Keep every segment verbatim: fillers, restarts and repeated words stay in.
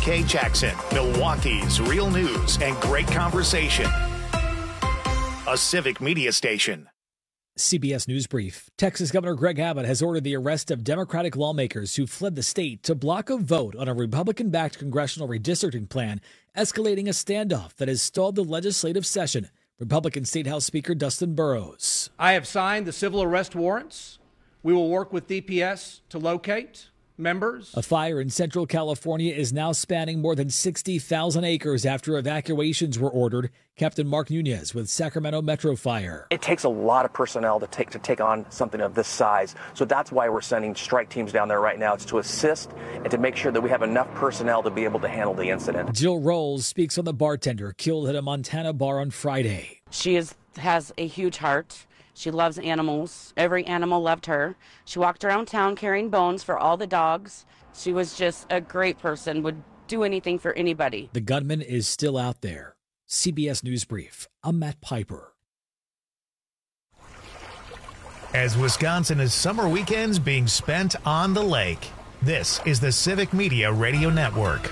K Jackson, Milwaukee's real news and great conversation. A Civic Media station. C B S News Brief. Texas Governor Greg Abbott has ordered the arrest of Democratic lawmakers who fled the state to block a vote on a Republican-backed congressional redistricting plan, escalating a standoff that has stalled the legislative session. Republican State House Speaker Dustin Burrows. I have signed the civil arrest warrants. We will work with D P S to locate members. A fire in Central California is now spanning more than sixty thousand acres after evacuations were ordered. Captain Mark Nunez with Sacramento Metro Fire. It takes a lot of personnel to take to take on something of this size. So that's why we're sending strike teams down there right now. It's to assist and to make sure that we have enough personnel to be able to handle the incident. Jill Rolls speaks on the bartender killed at a Montana bar on Friday. She is has a huge heart. She loves animals. Every animal loved her. She walked around town carrying bones for all the dogs. She was just a great person, would do anything for anybody. The gunman is still out there. C B S News Brief. I'm Matt Piper. As Wisconsin is summer weekends being spent on the lake, this is the Civic Media Radio Network.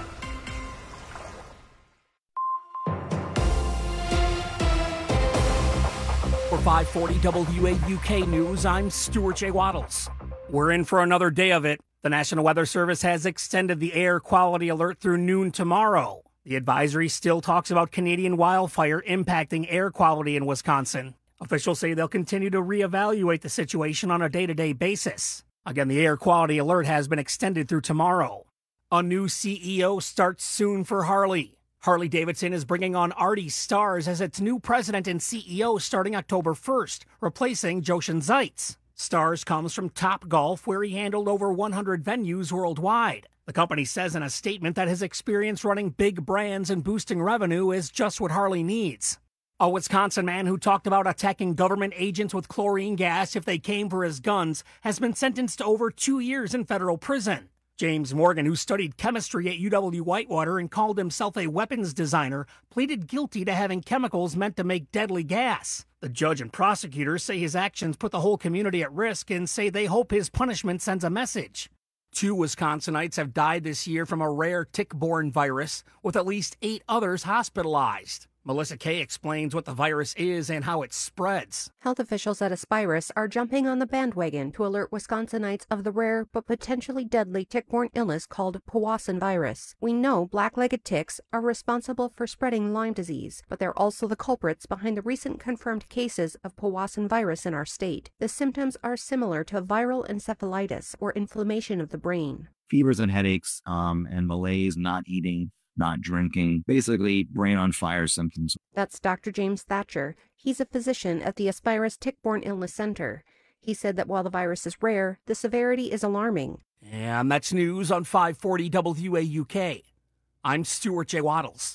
For five forty W A U K News, I'm Stuart J. Waddles. We're in for another day of it. The National Weather Service has extended the air quality alert through noon tomorrow. The advisory still talks about Canadian wildfire impacting air quality in Wisconsin. Officials say they'll continue to reevaluate the situation on a day-to-day basis. Again, the air quality alert has been extended through tomorrow. A new C E O starts soon for Harley. Harley-Davidson is bringing on Artie Starrs as its new president and C E O starting October first, replacing Joshen Zeitz. Starrs comes from Topgolf, where he handled over one hundred venues worldwide. The company says in a statement that his experience running big brands and boosting revenue is just what Harley needs. A Wisconsin man who talked about attacking government agents with chlorine gas if they came for his guns has been sentenced to over two years in federal prison. James Morgan, who studied chemistry at U W-Whitewater and called himself a weapons designer, pleaded guilty to having chemicals meant to make deadly gas. The judge and prosecutors say his actions put the whole community at risk and say they hope his punishment sends a message. Two Wisconsinites have died this year from a rare tick-borne virus, with at least eight others hospitalized. Melissa Kay explains what the virus is and how it spreads. Health officials at Aspirus are jumping on the bandwagon to alert Wisconsinites of the rare but potentially deadly tick-borne illness called Powassan virus. We know black-legged ticks are responsible for spreading Lyme disease, but they're also the culprits behind the recent confirmed cases of Powassan virus in our state. The symptoms are similar to viral encephalitis or inflammation of the brain. Fevers and headaches, um, and malaise, not eating, not drinking, basically brain on fire symptoms. That's Doctor James Thatcher. He's a physician at the Aspirus Tick-Borne Illness Center. He said that while the virus is rare, the severity is alarming. And that's news on five forty W A U K. I'm Stuart J. Waddles.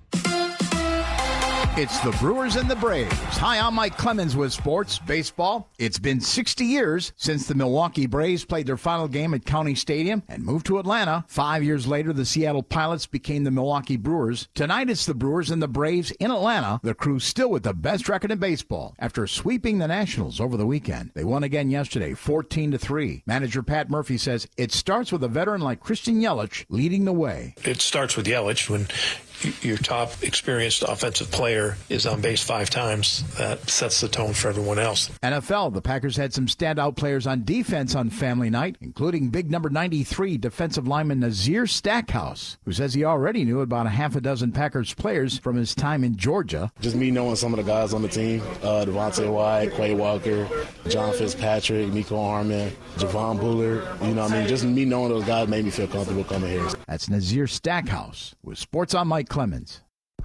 It's the Brewers and the Braves. Hi, I'm Mike Clemens with Sports Baseball. It's been sixty years since the Milwaukee Braves played their final game at County Stadium and moved to Atlanta. Five years later, the Seattle Pilots became the Milwaukee Brewers. Tonight, it's the Brewers and the Braves in Atlanta. The crew still with the best record in baseball after sweeping the Nationals over the weekend. They won again yesterday, fourteen to three. Manager Pat Murphy says it starts with a veteran like Christian Yelich leading the way. It starts with Yelich. When your top experienced offensive player is on base five times, that sets the tone for everyone else. N F L, the Packers had some standout players on defense on family night, including big number ninety-three defensive lineman Nazir Stackhouse, who says he already knew about a half a dozen Packers players from his time in Georgia. Just me knowing some of the guys on the team, uh, Devontae White, Quay Walker, John Fitzpatrick, Nico Harmon, Javon Bullard, you know what I mean? Just me knowing those guys made me feel comfortable coming here. That's Nazir Stackhouse with Sports on Mike Clemens.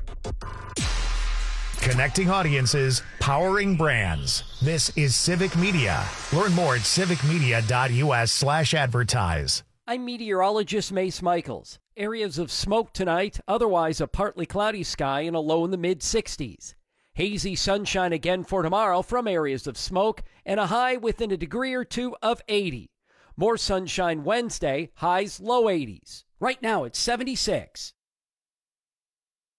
Connecting audiences, powering brands. This is Civic Media. Learn more at civicmedia.us slash advertise. I'm meteorologist Mace Michaels. Areas of smoke tonight, otherwise a partly cloudy sky and a low in the mid sixties. Hazy sunshine again for tomorrow from areas of smoke and a high within a degree or two of eighty. More sunshine Wednesday, highs low eighties. Right now it's seventy-six.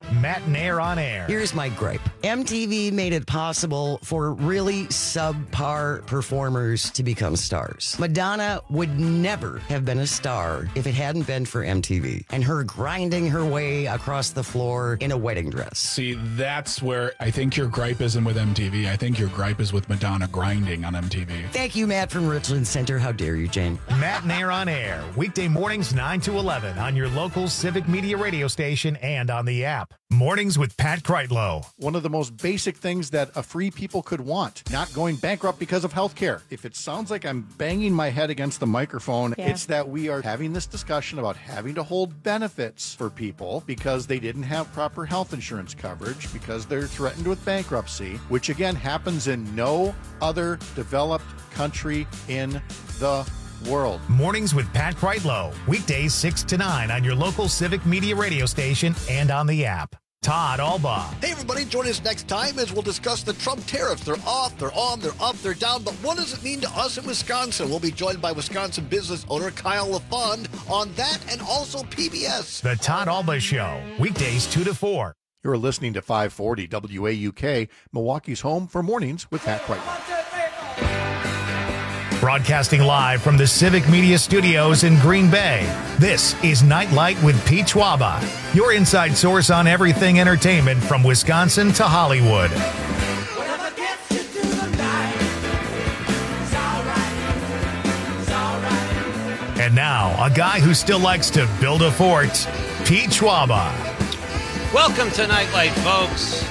Matt Nair on air. Here's my gripe. M T V made it possible for really subpar performers to become stars. Madonna would never have been a star if it hadn't been for M T V and her grinding her way across the floor in a wedding dress. See, that's where I think your gripe isn't with M T V. I think your gripe is with Madonna grinding on M T V. Thank you, Matt from Richland Center. How dare you, Jane? Matt Nair on air. Weekday mornings nine to eleven on your local Civic Media radio station and on the app. Mornings with Pat Kreitlow. One of the most basic things that a free people could want, not going bankrupt because of health care. If it sounds like I'm banging my head against the microphone, yeah. It's that we are having this discussion about having to hold benefits for people because they didn't have proper health insurance coverage, because they're threatened with bankruptcy, which again happens in no other developed country in the world. Mornings with Pat Kreitlow. Weekdays six to nine on your local Civic Media radio station and on the app. Todd Alba. Hey, everybody, join us next time as we'll discuss the Trump tariffs. They're off, they're on, they're up, they're down. But what does it mean to us in Wisconsin? We'll be joined by Wisconsin business owner Kyle LaFond on that and also P B S. The Todd Alba Show. Weekdays two to four. You're listening to five forty W A U K, Milwaukee's home for mornings with Pat Kreitlow. Broadcasting live from the Civic Media Studios in Green Bay, this is Nightlight with Pete Schwaba, your inside source on everything entertainment from Wisconsin to Hollywood. And now, a guy who still likes to build a fort, Pete Schwaba. Welcome to Nightlight, folks.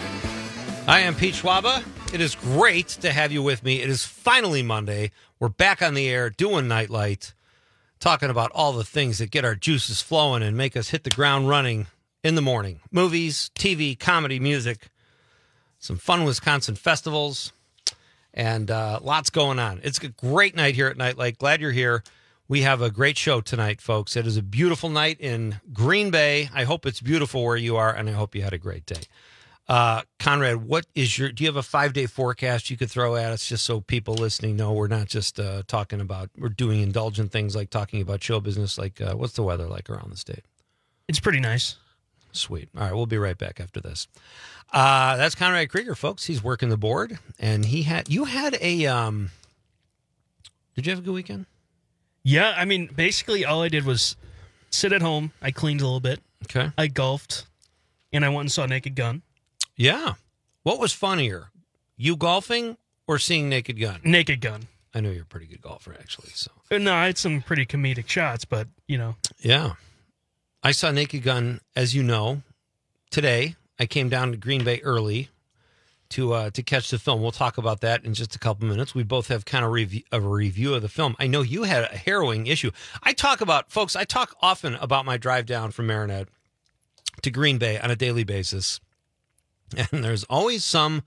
I am Pete Schwaba. It is great to have you with me. It is finally Monday. We're back on the air doing Nightlight, talking about all the things that get our juices flowing and make us hit the ground running in the morning. Movies, T V, comedy, music, some fun Wisconsin festivals, and uh, lots going on. It's a great night here at Nightlight. Glad you're here. We have a great show tonight, folks. It is a beautiful night in Green Bay. I hope it's beautiful where you are, and I hope you had a great day. Uh, Conrad, what is your, do you have a five day forecast you could throw at us just so people listening know we're not just, uh, talking about, we're doing indulgent things like talking about show business. Like, uh, what's the weather like around the state? It's pretty nice. Sweet. All right. We'll be right back after this. Uh, that's Conrad Krieger, folks. He's working the board and he had, you had a, um, did you have a good weekend? Yeah. I mean, basically all I did was sit at home. I cleaned a little bit. Okay. I golfed and I went and saw Naked Gun. Yeah. What was funnier, you golfing or seeing Naked Gun? Naked Gun. I know you're a pretty good golfer, actually. So no, I had some pretty comedic shots, but, you know. Yeah. I saw Naked Gun, as you know, today. I came down to Green Bay early to uh, to catch the film. We'll talk about that in just a couple minutes. We both have kind of review, a review of the film. I know you had a harrowing issue. I talk about, folks, I talk often about my drive down from Marinette to Green Bay on a daily basis. And there's always some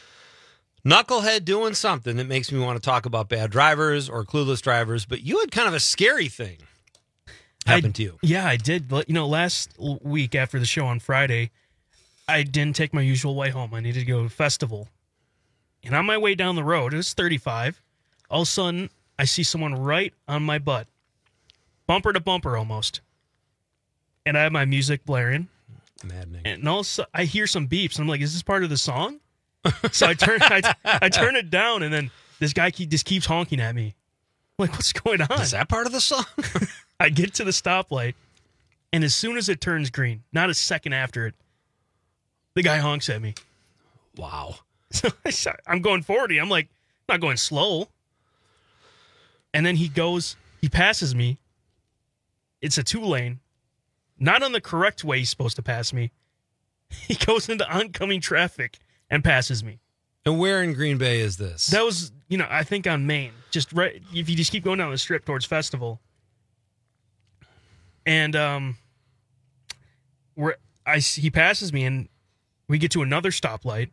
knucklehead doing something that makes me want to talk about bad drivers or clueless drivers. But you had kind of a scary thing happen I, to you. Yeah, I did. You know, last week after the show on Friday, I didn't take my usual way home. I needed to go to a festival. And on my way down the road, it was thirty-five. All of a sudden, I see someone right on my butt. Bumper to bumper almost. And I have my music blaring. Maddening. And also, I hear some beeps. And I'm like, is this part of the song? So I turn I, I turn it down, and then this guy keep, just keeps honking at me. I'm like, what's going on? Is that part of the song? I get to the stoplight, and as soon as it turns green, not a second after it, the guy honks at me. Wow. So I'm going forty. I'm like, I'm not going slow. And then he goes, he passes me. It's a two-lane. Not on the correct way he's supposed to pass me. He goes into oncoming traffic and passes me. And where in Green Bay is this? That was, you know, I think on Main. Just right, if you just keep going down the strip towards Festival. And um, we're, I, he passes me, and we get to another stoplight.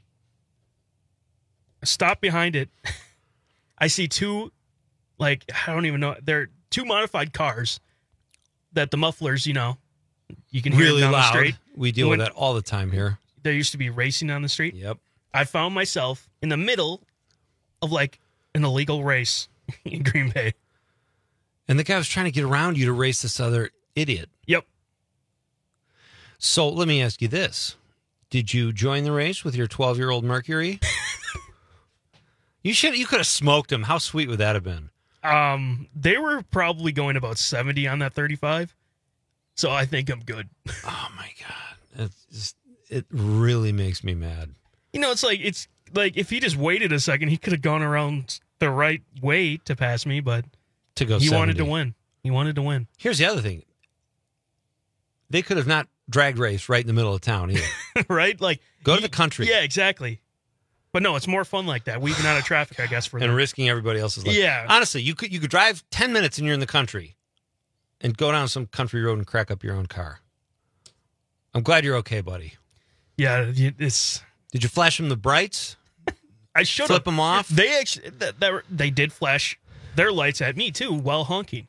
I stop behind it. I see two, like, I don't even know. They're two modified cars that the mufflers, you know, you can hear really down loud. The street. We deal when, with that all the time here. There used to be racing on the street. Yep. I found myself in the middle of like an illegal race in Green Bay. And the guy was trying to get around you to race this other idiot. Yep. So let me ask you this. Did you join the race with your twelve-year-old Mercury? you should. You could have smoked him. How sweet would that have been? Um, they were probably going about seventy on that thirty-five, so I think I'm good. Oh, my God. It's just, it really makes me mad. You know, it's like, it's like if he just waited a second, he could have gone around the right way to pass me, but to go he seventy. wanted to win. He wanted to win. Here's the other thing. They could have not drag race right in the middle of town either. Right? Like Go he, to the country. Yeah, exactly. But no, it's more fun like that. Weaving out of traffic, I guess, for and them. risking everybody else's life. Yeah. Honestly, you could you could drive ten minutes and you're in the country and go down some country road and crack up your own car. I'm glad you're okay, buddy. Yeah, it's. Did you flash them the brights? I should flip them off. They actually that, that, they did flash their lights at me too while honking.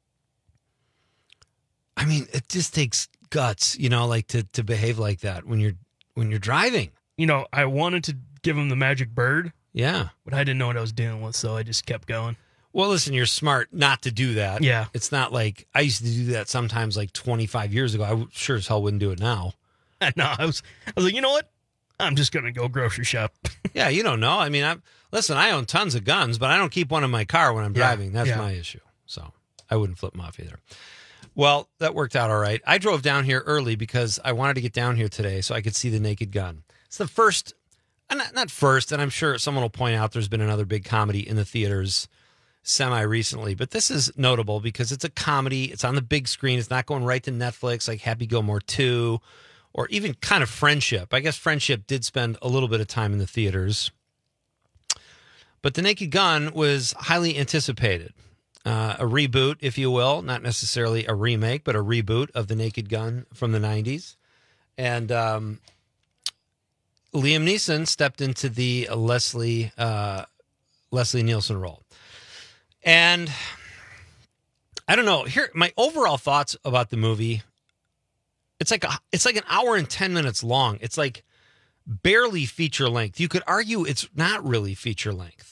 I mean, it just takes guts, you know, like to, to behave like that when you're when you're driving. You know, I wanted to give him the magic bird. Yeah. But I didn't know what I was dealing with, so I just kept going. Well, listen, you're smart not to do that. Yeah. It's not like I used to do that sometimes like twenty-five years ago. I sure as hell wouldn't do it now. No, I was I was like, you know what? I'm just going to go grocery shop. Yeah, you don't know. I mean, I listen, I own tons of guns, but I don't keep one in my car when I'm Yeah, driving. That's yeah. my issue. So I wouldn't flip them off either. Well, that worked out all right. I drove down here early because I wanted to get down here today so I could see The Naked Gun. It's the first, not, not first, and I'm sure someone will point out there's been another big comedy in the theaters semi-recently, but this is notable because it's a comedy. It's on the big screen. It's not going right to Netflix like Happy Gilmore two or even kind of Friendship. I guess Friendship did spend a little bit of time in the theaters. But The Naked Gun was highly anticipated. Uh, a reboot, if you will, not necessarily a remake, but a reboot of The Naked Gun from the nineties. And um, Liam Neeson stepped into the Leslie uh, Leslie Nielsen role. And I don't know. Here, my overall thoughts about the movie. It's like a, it's like an hour and ten minutes long. It's like barely feature length. You could argue it's not really feature length.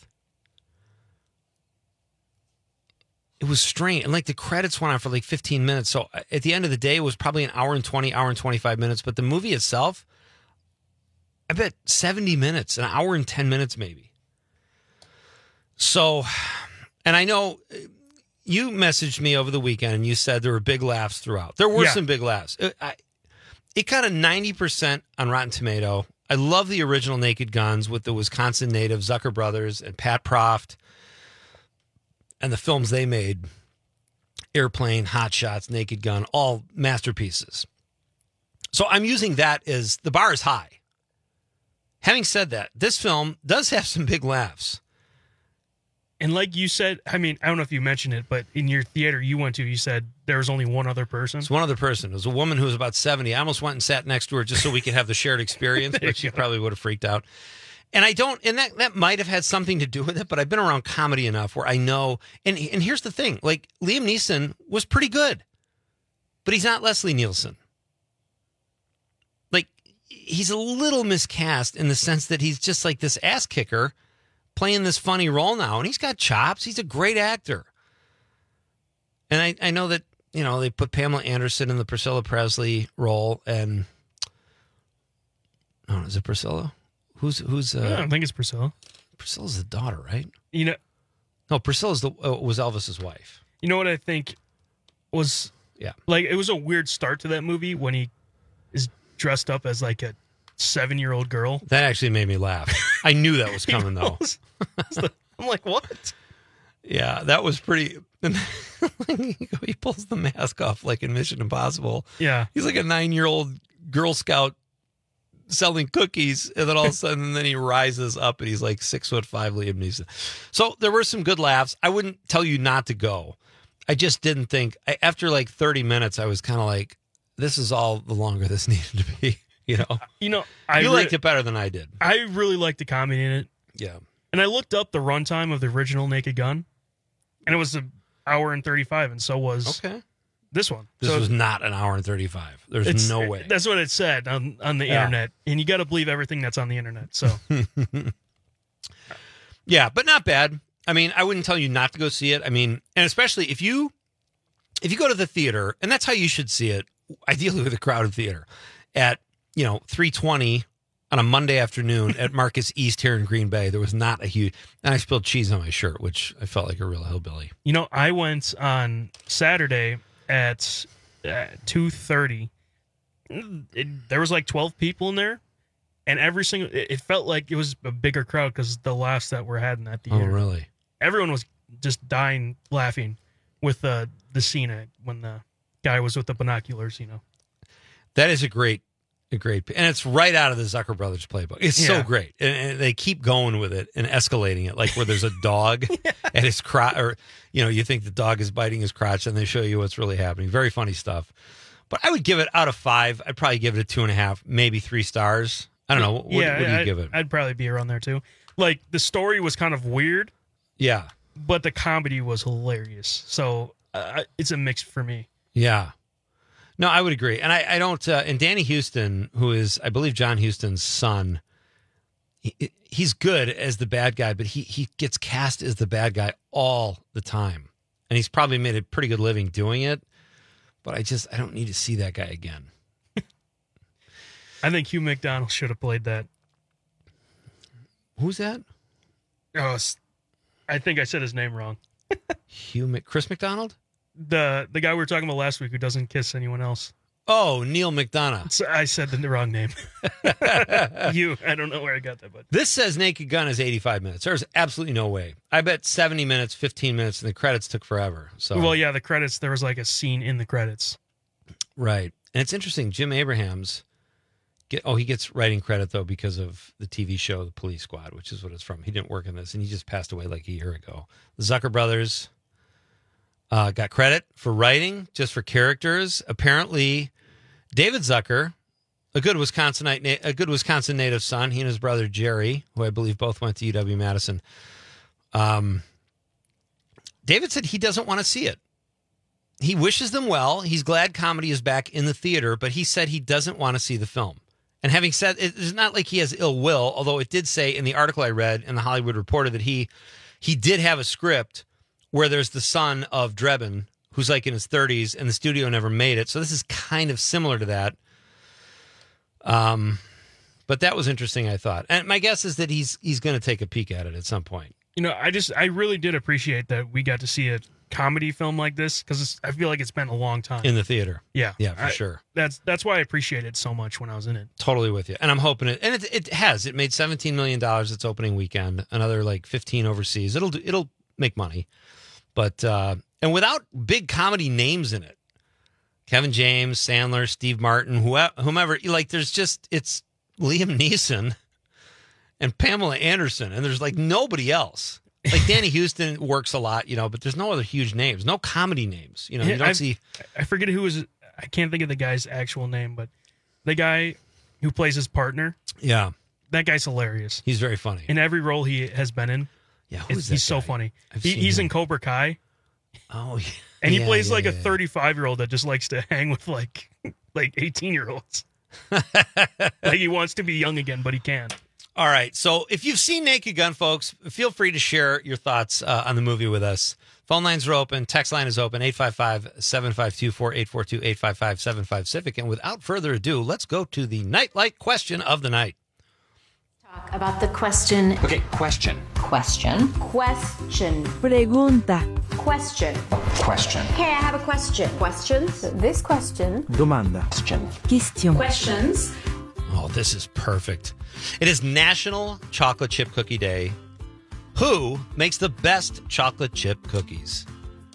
It was strange. And like the credits went on for like fifteen minutes. So at the end of the day, it was probably an hour and twenty, hour and twenty-five minutes. But the movie itself, I bet seventy minutes, an hour and ten minutes maybe. So, and I know you messaged me over the weekend and you said there were big laughs throughout. There were Yeah. some big laughs. It, I, it got a ninety percent on Rotten Tomato. I love the original Naked Guns with the Wisconsin native Zucker Brothers and Pat Proft. And the films they made, Airplane, Hot Shots, Naked Gun, all masterpieces. So I'm using that as the bar is high. Having said that, this film does have some big laughs. And like you said, I mean, I don't know if you mentioned it, but in your theater you went to, you said there was only one other person. It's one other person. It was a woman who was about seventy. I almost went and sat next to her just so we could have the shared experience, but she probably would have freaked out. And I don't, and that, that might have had something to do with it, but I've been around comedy enough where I know, and and here's the thing, like Liam Neeson was pretty good, but he's not Leslie Nielsen. Like, he's a little miscast in the sense that he's just like this ass kicker playing this funny role now, and he's got chops. He's a great actor. And I, I know that, you know, they put Pamela Anderson in the Priscilla Presley role, and, oh, is it Priscilla? Who's who's? Uh, Yeah, I think it's Priscilla. Priscilla's the daughter, right? You know, no, Priscilla's the uh, was Elvis's wife. You know what I think was? Yeah, like it was a weird start to that movie when he is dressed up as like a seven-year-old girl. That actually made me laugh. I knew that was coming though. I'm like, what? Yeah, that was pretty. He pulls the mask off like in Mission Impossible. Yeah, he's like a nine-year-old Girl Scout selling cookies, and then all of a sudden then he rises up and he's like six foot five Liam Neeson. So there were some good laughs. I wouldn't tell you not to go. I just didn't think I, after like thirty minutes I was kind of like, this is all the longer this needed to be, you know. You know, I you re- liked it better than I did. I really liked the comedy in it. Yeah. And I looked up the runtime of the original Naked Gun, and it was an hour and thirty-five, and so was okay. this one. This So was not an hour and thirty-five. There's it's- no way. That's what it said on, on the Yeah. internet. And you got to believe everything that's on the internet. So, Yeah, but not bad. I mean, I wouldn't tell you not to go see it. I mean, and especially if you if you go to the theater, and that's how you should see it. ideally with a crowded theater, at, you know, three twenty on a Monday afternoon at Marcus East here in Green Bay. There was not a huge, and I spilled cheese on my shirt, which I felt like a real hillbilly. You know, I went on Saturday at uh, two thirty. It, there was like twelve people in there, and every single, it, it felt like it was a bigger crowd because the laughs that were had in that theater. Oh, really? Everyone was just dying laughing with the, the scene when the guy was with the binoculars, you know. That is a great, a great, and it's right out of the Zucker Brothers playbook. It's Yeah. so great. And, and they keep going with it and escalating it, like where there's a dog at his crotch, or, you know, you think the dog is biting his crotch and they show you what's really happening. Very funny stuff. But I would give it out of five. I'd probably give it a two and a half, maybe three stars. I don't know. What, yeah, what do you I'd, give it? I'd probably be around there too. Like, the story was kind of weird, Yeah. but the comedy was hilarious. So uh, it's a mix for me. Yeah. No, I would agree. And I, I don't, uh, and Danny Houston, who is, I believe, John Huston's son, he, he's good as the bad guy, but he, he gets cast as the bad guy all the time. And he's probably made a pretty good living doing it. But I just, I don't need to see that guy again. I think Hugh McDonald should have played that. Who's that? Oh, s- I think I said his name wrong. Hugh Mc, Chris McDonald? The the guy we were talking about last week who doesn't kiss anyone else. Oh, Neil McDonough. So I said the wrong name. You, I don't know where I got that, but This says Naked Gun is eighty-five minutes. There's absolutely no way. I bet seventy minutes, fifteen minutes, and the credits took forever. So well, yeah, the credits. There was like a scene in the credits. Right. And it's interesting. Jim Abrahams, get, oh, he gets writing credit, though, because of the T V show, The Police Squad, which is what it's from. He didn't work in this, and he just passed away like a year ago. The Zucker brothers uh, got credit for writing, just for characters. Apparently, David Zucker, a good Wisconsinite, a good Wisconsin native son, he and his brother Jerry, who I believe both went to U W-Madison, um, David said he doesn't want to see it. He wishes them well. He's glad comedy is back in the theater, but he said he doesn't want to see the film. And having said, it's not like he has ill will, although it did say in the article I read in the Hollywood Reporter that he he did have a script where there's the son of Drebin, who's like in his thirties, and the studio never made it. So this is kind of similar to that. Um, but that was interesting, I thought. And my guess is that he's he's going to take a peek at it at some point. You know, I just I really did appreciate that we got to see a comedy film like this because I feel like it's been a long time In the theater. Yeah, Yeah, for I- sure. That's that's why I appreciate it so much when I was in it. Totally with you. And I'm hoping it, and it, it has. It made seventeen million dollars its opening weekend, another like fifteen overseas. It'll do, it'll make money. But, uh, and without big comedy names in it, Kevin James, Sandler, Steve Martin, whoever, whomever, like there's just, it's Liam Neeson and Pamela Anderson, and there's like nobody else. Like Danny Houston works a lot, you know, but there's no other huge names, no comedy names. You know, you don't I, see. I forget who was. I can't think of the guy's actual name, but the guy who plays his partner. Yeah, that guy's hilarious. He's very funny in every role he has been in. Yeah, it's- who's that he's so guy? funny. I've He, seen he's him. in Cobra Kai. Oh, yeah. And he Yeah, plays yeah, like yeah, a yeah. thirty-five year old that just likes to hang with like like eighteen year olds. Like he wants to be young again, but he can't. All right. So if you've seen Naked Gun, folks, feel free to share your thoughts uh, on the movie with us. Phone lines are open. Text line is open. eight five five, seven five two, four eight four two, eight five five, seven five Civic. And without further ado, let's go to the Nightlight question of the night. About the question. Okay, question. Question. Question. Pregunta. Question. Question. Hey, I have a question. Questions? This question. Domanda. Question. Question. Questions. Oh, this is perfect. It is National Chocolate Chip Cookie Day. Who makes the best chocolate chip cookies?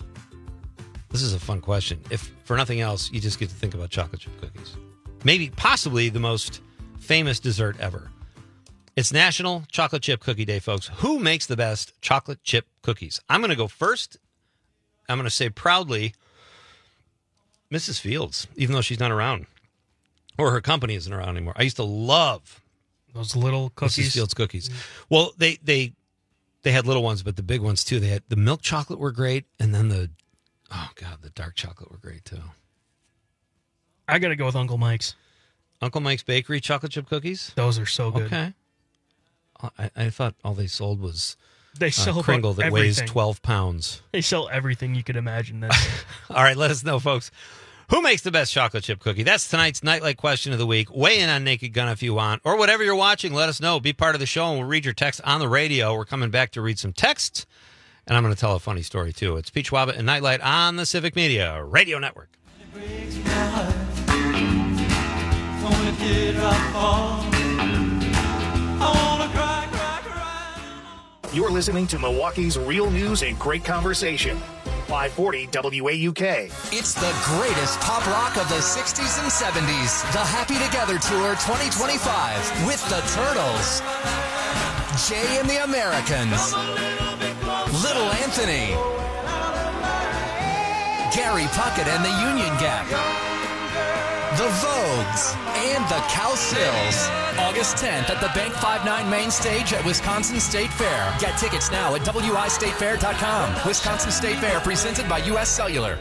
This is a fun question. If for nothing else, you just get to think about chocolate chip cookies. Maybe, possibly the most famous dessert ever. It's National Chocolate Chip Cookie Day, folks. Who makes the best chocolate chip cookies? I'm going to go first. I'm going to say proudly, Missus Fields, even though she's not around. Or her company isn't around anymore. I used to love those little cookies. Missus Fields cookies. Well, they they they had little ones, but the big ones too. They had the milk chocolate were great, and then the oh god, the dark chocolate were great too. I got to go with Uncle Mike's. Uncle Mike's Bakery chocolate chip cookies. Those are so good. Okay. I, I thought all they sold was They uh, sell Kringle that weighs everything. twelve pounds. They sell everything you could imagine. That's All right, let us know, folks. Who makes the best chocolate chip cookie? That's tonight's Nightlight question of the week. Weigh in on Naked Gun if you want, or whatever you're watching. Let us know. Be part of the show, and we'll read your text on the radio. We're coming back to read some texts, and I'm going to tell a funny story, too. It's Pete Schwab and Nightlight on the Civic Media Radio Network. You're listening to Milwaukee's Real News and Great Conversation. five forty W A U K. It's the greatest pop rock of the sixties and seventies. The Happy Together Tour twenty twenty-five with the Turtles, Jay and the Americans, Little Anthony, Gary Puckett and the Union Gap, the Vogues, and the Cowsills. August tenth at the Bank fifty-nine main stage at Wisconsin State Fair. Get tickets now at W I state fair dot com. Wisconsin State Fair presented by U S Cellular.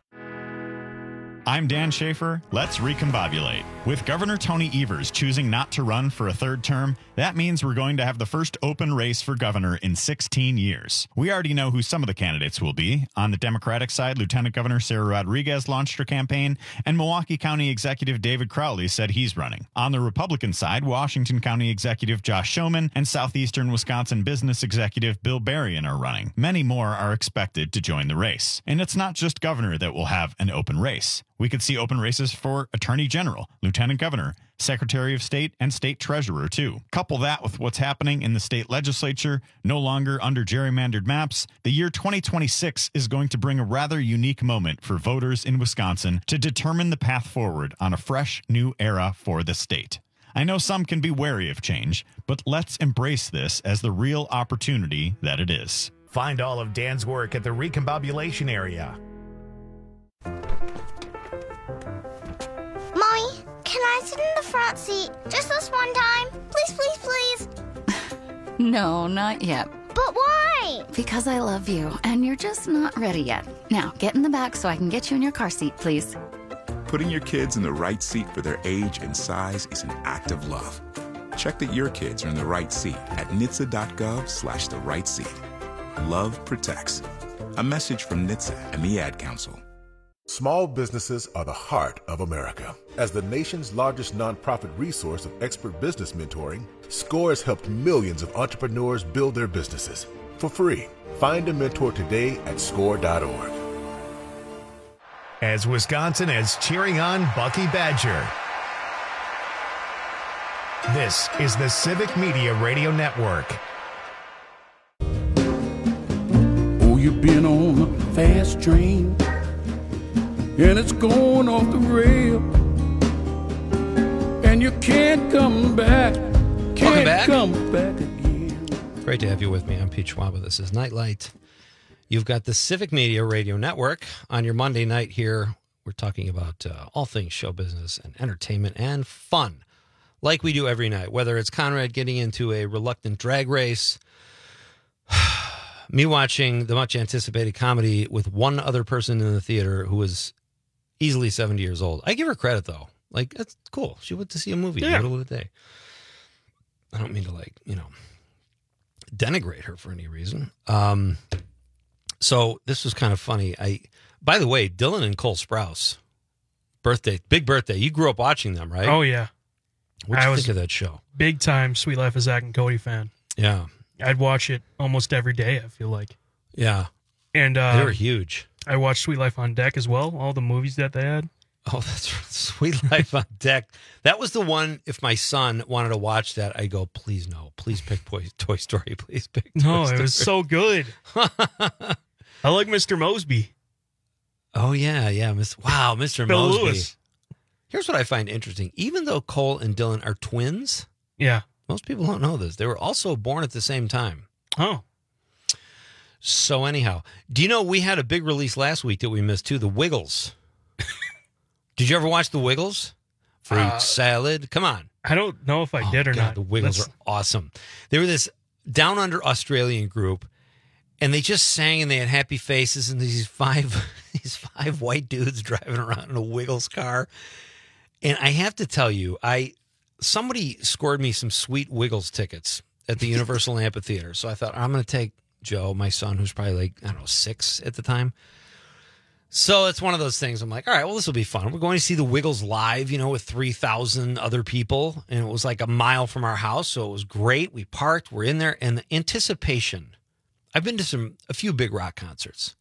I'm Dan Schaefer. Let's recombobulate. With Governor Tony Evers choosing not to run for a third term, that means we're going to have the first open race for governor in sixteen years. We already know who some of the candidates will be. On the Democratic side, Lieutenant Governor Sarah Rodriguez launched her campaign, and Milwaukee County Executive David Crowley said he's running. On the Republican side, Washington County Executive Josh Schoeman and Southeastern Wisconsin Business Executive Bill Berrien are running. Many more are expected to join the race. And it's not just governor that will have an open race. We could see open races for Attorney General, Lieutenant Governor, Secretary of State, and State Treasurer, too. Couple that with what's happening in the state legislature, no longer under gerrymandered maps, the year twenty twenty-six is going to bring a rather unique moment for voters in Wisconsin to determine the path forward on a fresh, new era for the state. I know some can be wary of change, but let's embrace this as the real opportunity that it is. Find all of Dan's work at the Recombobulation area. Mommy, can I sit in the front seat just this one time? Please, please, please. No, not yet. But why? Because I love you, and you're just not ready yet. Now, get in the back so I can get you in your car seat, please. Putting your kids in the right seat for their age and size is an act of love. Check that your kids are in the right seat at N H T S A dot gov slash the right seat. Love protects. A message from N H T S A and the Ad Council. Small businesses are the heart of America. As the nation's largest nonprofit resource of expert business mentoring, SCORE has helped millions of entrepreneurs build their businesses for free. Find a mentor today at score dot org. As Wisconsin is cheering on Bucky Badger, this is the Civic Media Radio Network. Oh, you've been on a fast train, and it's going off the rail, and you can't come back. Can't Welcome back. come back again. Great to have you with me. I'm Pete Schwab. This is Nightlight. You've got the Civic Media Radio Network on your Monday night here. We're talking about uh, all things show business and entertainment and fun, like we do every night, whether it's Conrad getting into a reluctant drag race, me watching the much-anticipated comedy with one other person in the theater who was easily seventy years old. I give her credit, though. Like, that's cool. She went to see a movie in the Yeah. middle of the day. I don't mean to, like, you know, denigrate her for any reason. Um, so this was kind of funny. I, by the way, Dylan and Cole Sprouse, birthday, big birthday. You grew up watching them, right? Oh, yeah. What'd I you was think of that show? Big time Sweet Life of Zach and Cody fan. Yeah. I'd watch it almost every day, I feel like. Yeah. And uh, They were huge. I watched Sweet Life on Deck as well, all the movies that they had. Oh, that's right. Sweet Life on Deck. That was the one, if my son wanted to watch that, I'd go, please no. Please pick Toy, Toy Story. Please pick Toy No, Story. it was so good. I like Mister Mosby. Oh, yeah, yeah. Miss Wow, Mister Bill Mosby. Lewis. Here's what I find interesting. Even though Cole and Dylan are twins, Yeah. most people don't know this. They were also born at the same time. Oh. So anyhow, do you know we had a big release last week that we missed too? The Wiggles. Did you ever watch The Wiggles? Fruit Uh, salad. Come on. I don't know if I Oh, did or God, not. The Wiggles Let's- are awesome. They were this down under Australian group, and they just sang and they had happy faces and these five these five white dudes driving around in a Wiggles car. And I have to tell you, I somebody scored me some sweet Wiggles tickets at the Universal Amphitheater. So I thought, I'm going to take Joe, my son, who's probably like, I don't know, six at the time. So it's one of those things. I'm like, all right, well, this will be fun. We're going to see the Wiggles live, you know, with three thousand other people. And it was like a mile from our house. So it was great. We parked. We're in there. And the anticipation. I've been to some a few big rock concerts.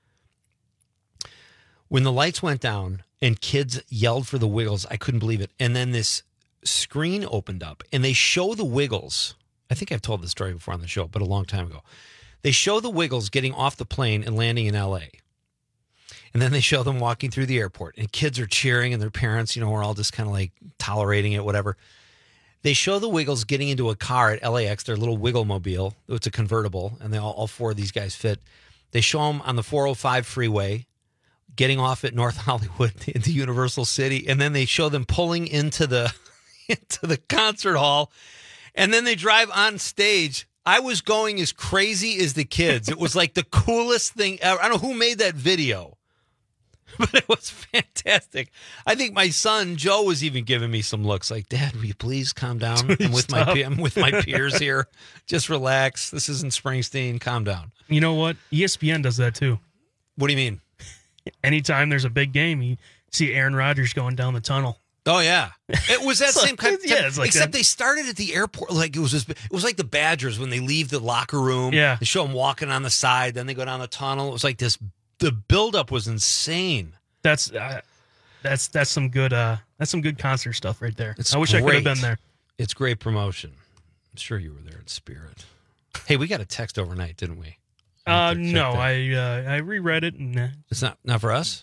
When the lights went down and kids yelled for the Wiggles, I couldn't believe it. And then this screen opened up and they show the Wiggles. I think I've told this story before on the show, but a long time ago. They show the Wiggles getting off the plane and landing in L A. And then they show them walking through the airport and kids are cheering and their parents, you know, are all just kind of like tolerating it, whatever. They show the Wiggles getting into a car at L A X, their little Wiggle-mobile. It's a convertible, and they all, all four of these guys fit. They show them on the four oh five freeway, getting off at North Hollywood into Universal City, and then they show them pulling into the into the concert hall, and then they drive on stage. I was going as crazy as the kids. It was like the coolest thing ever. I don't know who made that video. But it was fantastic. I think my son Joe was even giving me some looks like, "Dad, will you please calm down? I'm with my pe- I'm with my peers here. Just relax. This isn't Springsteen. Calm down." You know what? E S P N does that too. What do you mean? Anytime there's a big game, you see Aaron Rodgers going down the tunnel. Oh yeah, it was that same like, kind. Of, yeah, it's like except that. They started at the airport. Like it was just, it was like the Badgers when they leave the locker room. Yeah, they show them walking on the side, then they go down the tunnel. It was like this. The buildup was insane. That's uh, that's that's some good uh, that's some good concert stuff right there. It's I wish great. I could have been there. It's great promotion. I'm sure you were there in spirit. Hey, we got a text overnight, didn't we? Uh, no, I uh, I reread it and uh, it's not not for us.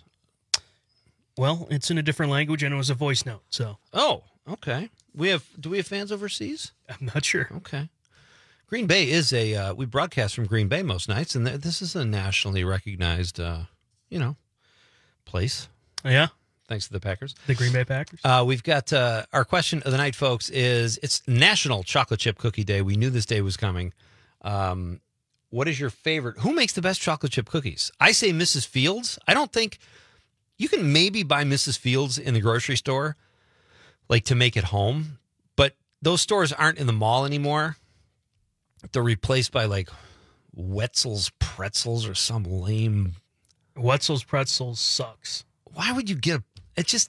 Well, it's in a different language and it was a voice note. So oh, okay. We have do we have fans overseas? I'm not sure. Okay. Green Bay is a, uh, we broadcast from Green Bay most nights, and th- this is a nationally recognized, uh, you know, place. Yeah. Thanks to the Packers. The Green Bay Packers. Uh, we've got, uh, our question of the night, folks, is it's National Chocolate Chip Cookie Day. We knew this day was coming. Um, what is your favorite? Who makes the best chocolate chip cookies? I say Missus Fields. I don't think, you can maybe buy Missus Fields in the grocery store, like to make it home, but those stores aren't in the mall anymore. They're replaced by like Wetzel's Pretzels or some lame. Wetzel's Pretzels sucks. Why would you get a, it just,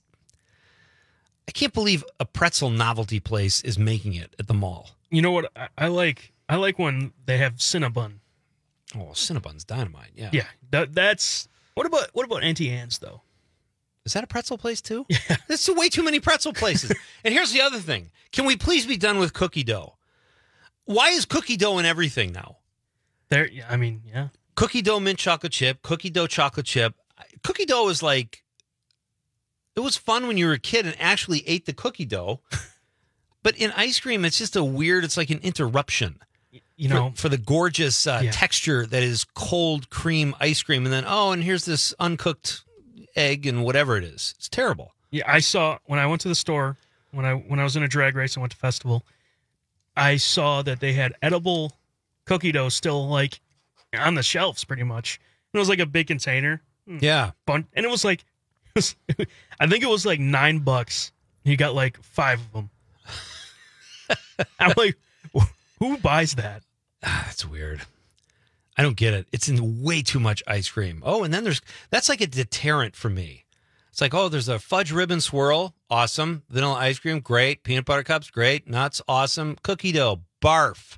I can't believe a pretzel novelty place is making it at the mall. You know what? I, I like I like when they have Cinnabon. Oh, Cinnabon's dynamite. Yeah. Yeah. That, that's, what about, what about Auntie Anne's though? Is that a pretzel place too? Yeah. That's way too many pretzel places. And here's the other thing. Can we please be done with cookie dough? Why is cookie dough in everything now? There, I mean, yeah. Cookie dough mint chocolate chip, cookie dough chocolate chip. Cookie dough is like, it was fun when you were a kid and actually ate the cookie dough. But in ice cream, it's just a weird, it's like an interruption. You know, for, for the gorgeous uh, yeah. texture that is cold cream ice cream. And then, oh, and here's this uncooked egg and whatever it is. It's terrible. Yeah, I saw, when I went to the store, when I when I was in a drag race and went to festival, I saw that they had edible cookie dough still like on the shelves pretty much. And it was like a big container. Yeah. Bun- and it was like, it was, I think it was like nine bucks. You got like five of them. I'm like, who buys that? Ah, that's weird. I don't get it. It's in way too much ice cream. Oh, and then there's, that's like a deterrent for me. It's like, oh, there's a fudge ribbon swirl. Awesome. Vanilla ice cream. Great. Peanut butter cups. Great. Nuts. Awesome. Cookie dough. Barf.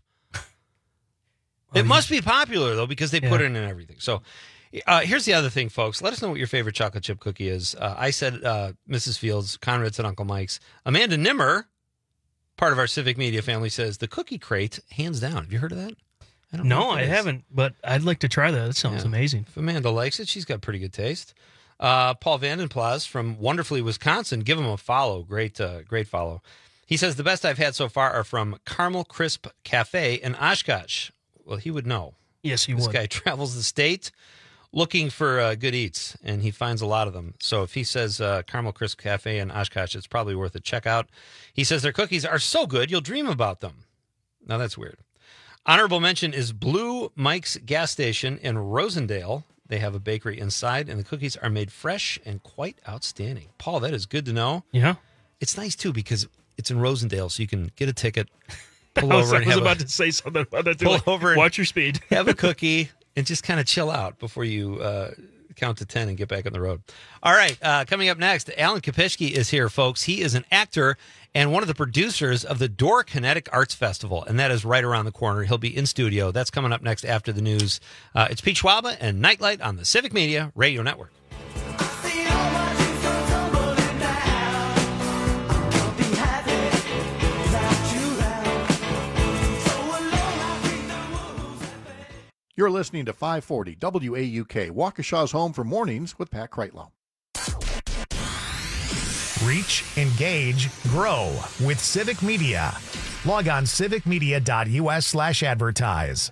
It must be popular, though, because they Yeah. put it in everything. So uh, here's the other thing, folks. Let us know what your favorite chocolate chip cookie is. Uh, I said uh, Missus Fields. Conrad said Uncle Mike's. Amanda Nimmer, part of our Civic Media family, says the Cookie Crate, hands down. Have you heard of that? I don't know No, what I that is. haven't, but I'd like to try that. That sounds Yeah. amazing. If Amanda likes it, she's got pretty good taste. Uh, Paul Vandenplas from Wonderfully Wisconsin. Give him a follow. Great, uh, great follow. He says the best I've had so far are from Caramel Crisp Cafe in Oshkosh. Well, he would know. Yes, he this would. guy travels the state looking for uh, good eats, and he finds a lot of them. So if he says uh, Caramel Crisp Cafe in Oshkosh, it's probably worth a check out. He says their cookies are so good, you'll dream about them. Now, that's weird. Honorable mention is Blue Mike's Gas Station in Rosendale. They have a bakery inside, and the cookies are made fresh and quite outstanding. Paul, that is good to know. Yeah. It's nice, too, because it's in Rosendale, so you can get a ticket, pull I was, over I and was have about a, to say something about that. Too. pull Like, over and watch your speed. have a cookie, and just kind of chill out before you uh, count to ten and get back on the road. All right, uh, coming up next, Alan Kopishke is here, folks. He is an actor and one of the producers of the Door Kinetic Arts Festival, and that is right around the corner. He'll be in studio. That's coming up next after the news. Uh, it's Pete Schwaba and Nightlight on the Civic Media Radio Network. You're listening to five forty W A U K, Waukesha's home for mornings with Pat Kreitlow. Reach, engage, grow with Civic Media. Log on civicmedia.us slash advertise.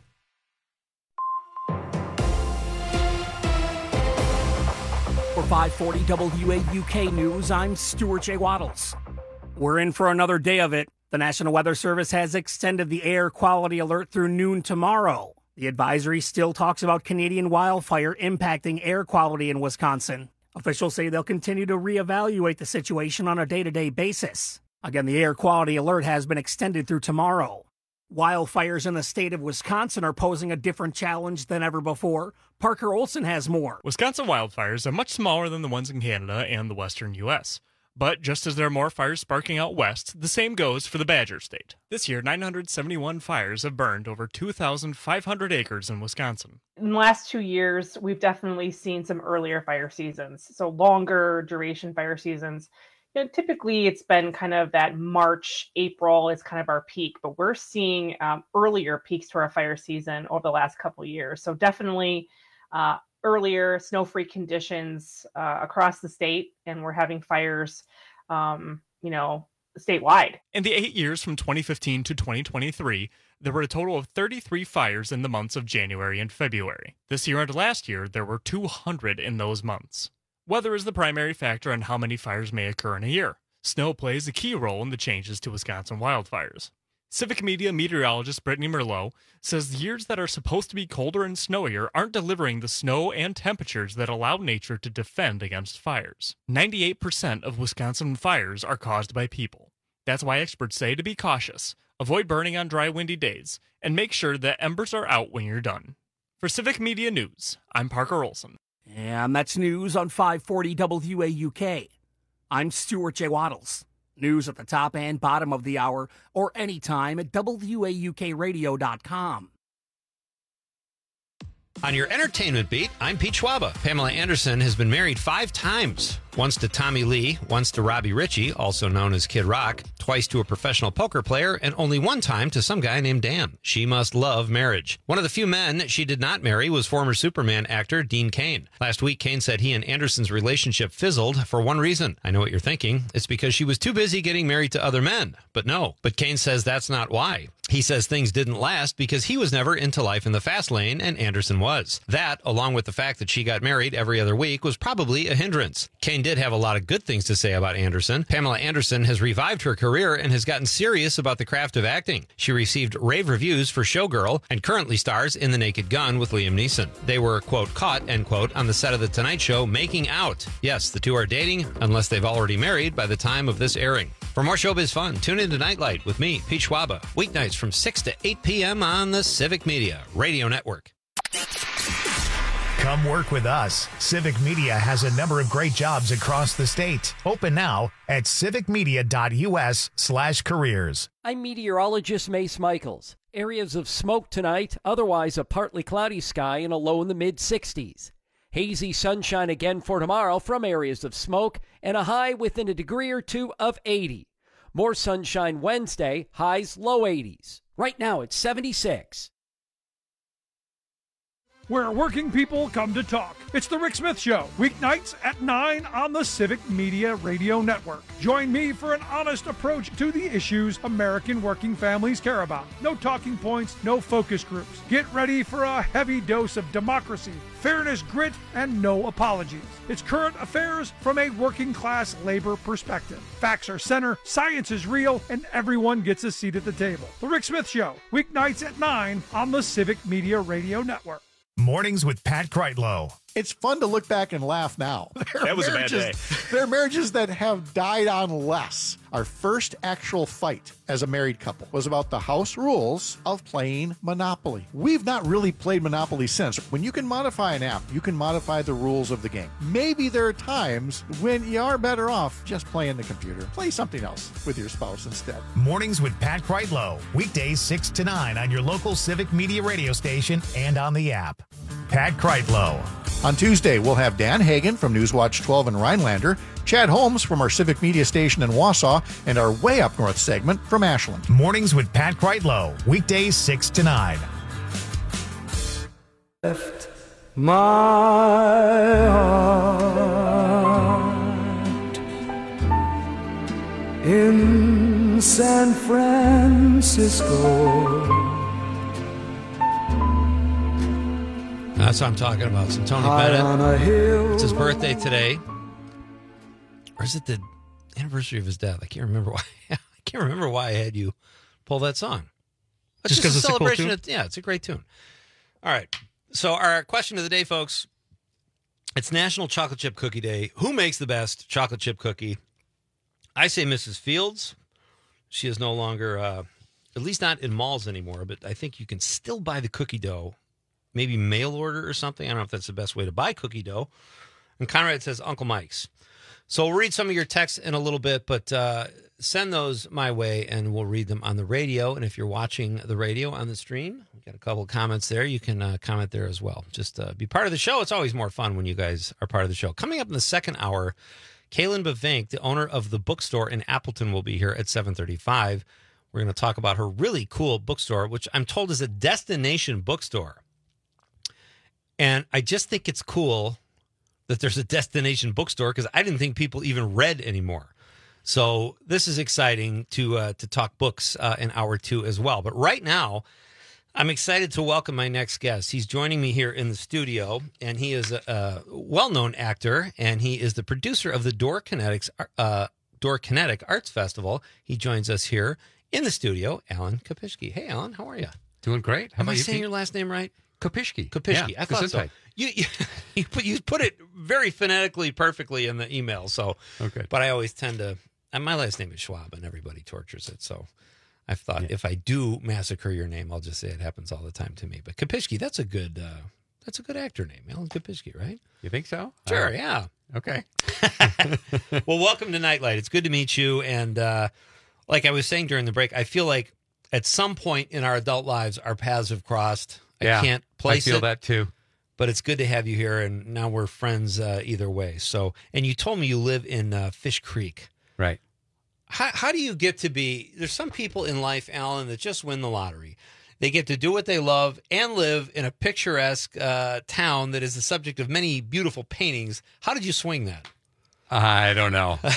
For five forty W A U K News, I'm Stuart J. Waddles. We're in for another day of it. The National Weather Service has extended the air quality alert through noon tomorrow. The advisory still talks about Canadian wildfire impacting air quality in Wisconsin. Officials say they'll continue to reevaluate the situation on a day-to-day basis. Again, the air quality alert has been extended through tomorrow. Wildfires in the state of Wisconsin are posing a different challenge than ever before. Parker Olson has more. Wisconsin wildfires are much smaller than the ones in Canada and the western U S But just as there are more fires sparking out west, the same goes for the Badger State. This year, nine hundred seventy-one fires have burned over two thousand five hundred acres in Wisconsin. In the last two years, we've definitely seen some earlier fire seasons, so longer duration fire seasons. You know, typically, it's been kind of that March, April is kind of our peak, but we're seeing um, earlier peaks to our fire season over the last couple of years. So definitely uh, earlier snow-free conditions uh, across the state, and we're having fires, um, you know, statewide. In the eight years from twenty fifteen to twenty twenty-three, there were a total of thirty-three fires in the months of January and February. This year and last year, there were two hundred in those months. Weather is the primary factor on how many fires may occur in a year. Snow plays a key role in the changes to Wisconsin wildfires. Civic Media meteorologist Brittany Merlot says the years that are supposed to be colder and snowier aren't delivering the snow and temperatures that allow nature to defend against fires. ninety-eight percent of Wisconsin fires are caused by people. That's why experts say to be cautious, avoid burning on dry, windy days, and make sure that embers are out when you're done. For Civic Media News, I'm Parker Olson. And that's news on five forty W A U K. I'm Stuart J. Waddles. News at the top and bottom of the hour, or anytime at W A U K radio dot com. On your entertainment beat, I'm Pete Schwaba. Pamela Anderson has been married five times. Once to Tommy Lee, once to Robbie Ritchie, also known as Kid Rock, twice to a professional poker player, and only one time to some guy named Dan. She must love marriage. One of the few men she did not marry was former Superman actor Dean Cain. Last week, Cain said he and Anderson's relationship fizzled for one reason. I know what you're thinking. It's because she was too busy getting married to other men. But no. But Cain says that's not why. He says things didn't last because he was never into life in the fast lane and Anderson was. That, along with the fact that she got married every other week, was probably a hindrance. Cain did have a lot of good things to say about Anderson. Pamela Anderson has revived her career and has gotten serious about the craft of acting. She received rave reviews for Showgirl and currently stars in The Naked Gun with Liam Neeson. They were, quote, caught, end quote, on the set of The Tonight Show making out. Yes, the two are dating, unless they've already married by the time of this airing. For more showbiz fun, tune in to Nightlight with me, Pete Schwaba, weeknights from six to eight p.m. on the Civic Media Radio Network. Come work with us. Civic Media has a number of great jobs across the state. Open now at civicmedia.us slash careers. I'm meteorologist Mace Michaels. Areas of smoke tonight, otherwise a partly cloudy sky and a low in the mid sixties. Hazy sunshine again for tomorrow from areas of smoke and a high within a degree or two of eighty. More sunshine Wednesday, highs low eighties. Right now it's seventy-six. Where working people come to talk. It's the Rick Smith Show, weeknights at nine on the Civic Media Radio Network. Join me for an honest approach to the issues American working families care about. No talking points, no focus groups. Get ready for a heavy dose of democracy, fairness, grit, and no apologies. It's current affairs from a working class labor perspective. Facts are center, science is real, and everyone gets a seat at the table. The Rick Smith Show, weeknights at nine on the Civic Media Radio Network. Mornings with Pat Kreitlow. It's fun to look back and laugh now. There That was a bad marriages- day. There are marriages that have died on less. Our first actual fight as a married couple was about the house rules of playing Monopoly. We've not really played Monopoly since. When you can modify an app, you can modify the rules of the game. Maybe there are times when you are better off just playing the computer. Play something else with your spouse instead. Mornings with Pat Kreitlow. Weekdays six to nine on your local Civic Media radio station and on the app. Pat Kreitlow. On Tuesday, we'll have Dan Hagan from Newswatch twelve in Rhinelander, Chad Holmes from our Civic Media station in Wausau, and our Way Up North segment from Ashland. Mornings with Pat Kreitlow. Weekdays six to nine. Left my heart in San Francisco. That's what I'm talking about. Some Tony High on a Bennett. hill. It's his birthday today. Or is it the anniversary of his death? I can't remember why. I can't remember why I had you pull that song. It's Just 'cause a it's a cool celebration. tune? of- yeah, it's a great tune. All right. So our question of the day, folks, it's National Chocolate Chip Cookie Day. Who makes the best chocolate chip cookie? I say Missus Fields. She is no longer, uh, at least not in malls anymore, but I think you can still buy the cookie dough. Maybe mail order or something. I don't know if that's the best way to buy cookie dough. And Conrad says Uncle Mike's. So we'll read some of your texts in a little bit, but uh, send those my way and we'll read them on the radio. And if you're watching the radio on the stream, we've got a couple of comments there. You can uh, comment there as well. Just uh, be part of the show. It's always more fun when you guys are part of the show. Coming up in the second hour, Kaylin Bavink, the owner of the bookstore in Appleton, will be here at seven thirty-five. We're going to talk about her really cool bookstore, which I'm told is a destination bookstore. And I just think it's cool that there's a destination bookstore because I didn't think people even read anymore. So this is exciting to uh, to talk books uh, in hour two as well. But right now, I'm excited to welcome my next guest. He's joining me here in the studio, and he is a, a well-known actor, and he is the producer of the Door Kinetics uh, Door Kinetic Arts Festival. He joins us here in the studio, Alan Kopishki. Hey, Alan, how are you? Doing great. How Am about I you, saying Pete? your last name right? Kopishki. Kopishki. Yeah, I thought so. Gesundheit. You, you you put you put it very phonetically perfectly in the email. So Okay. But I always tend to. And my last name is Schwab, and everybody tortures it. So I thought Yeah. if I do massacre your name, I'll just say it happens all the time to me. But Kopishki, that's a good uh, that's a good actor name, Alan Kopishki, right? You think so? Sure. Uh, Yeah. Okay. Well, welcome to Nightlight. It's good to meet you. And uh, like I was saying during the break, I feel like at some point in our adult lives, our paths have crossed. I Yeah, can't place I feel it, that too. but it's good to have you here. And now we're friends uh, either way. So, and you told me you live in uh, Fish Creek. Right. How, how do you get to be? There's some people in life, Alan, that just win the lottery. They get to do what they love and live in a picturesque uh, town that is the subject of many beautiful paintings. How did you swing that? I don't know. Uh,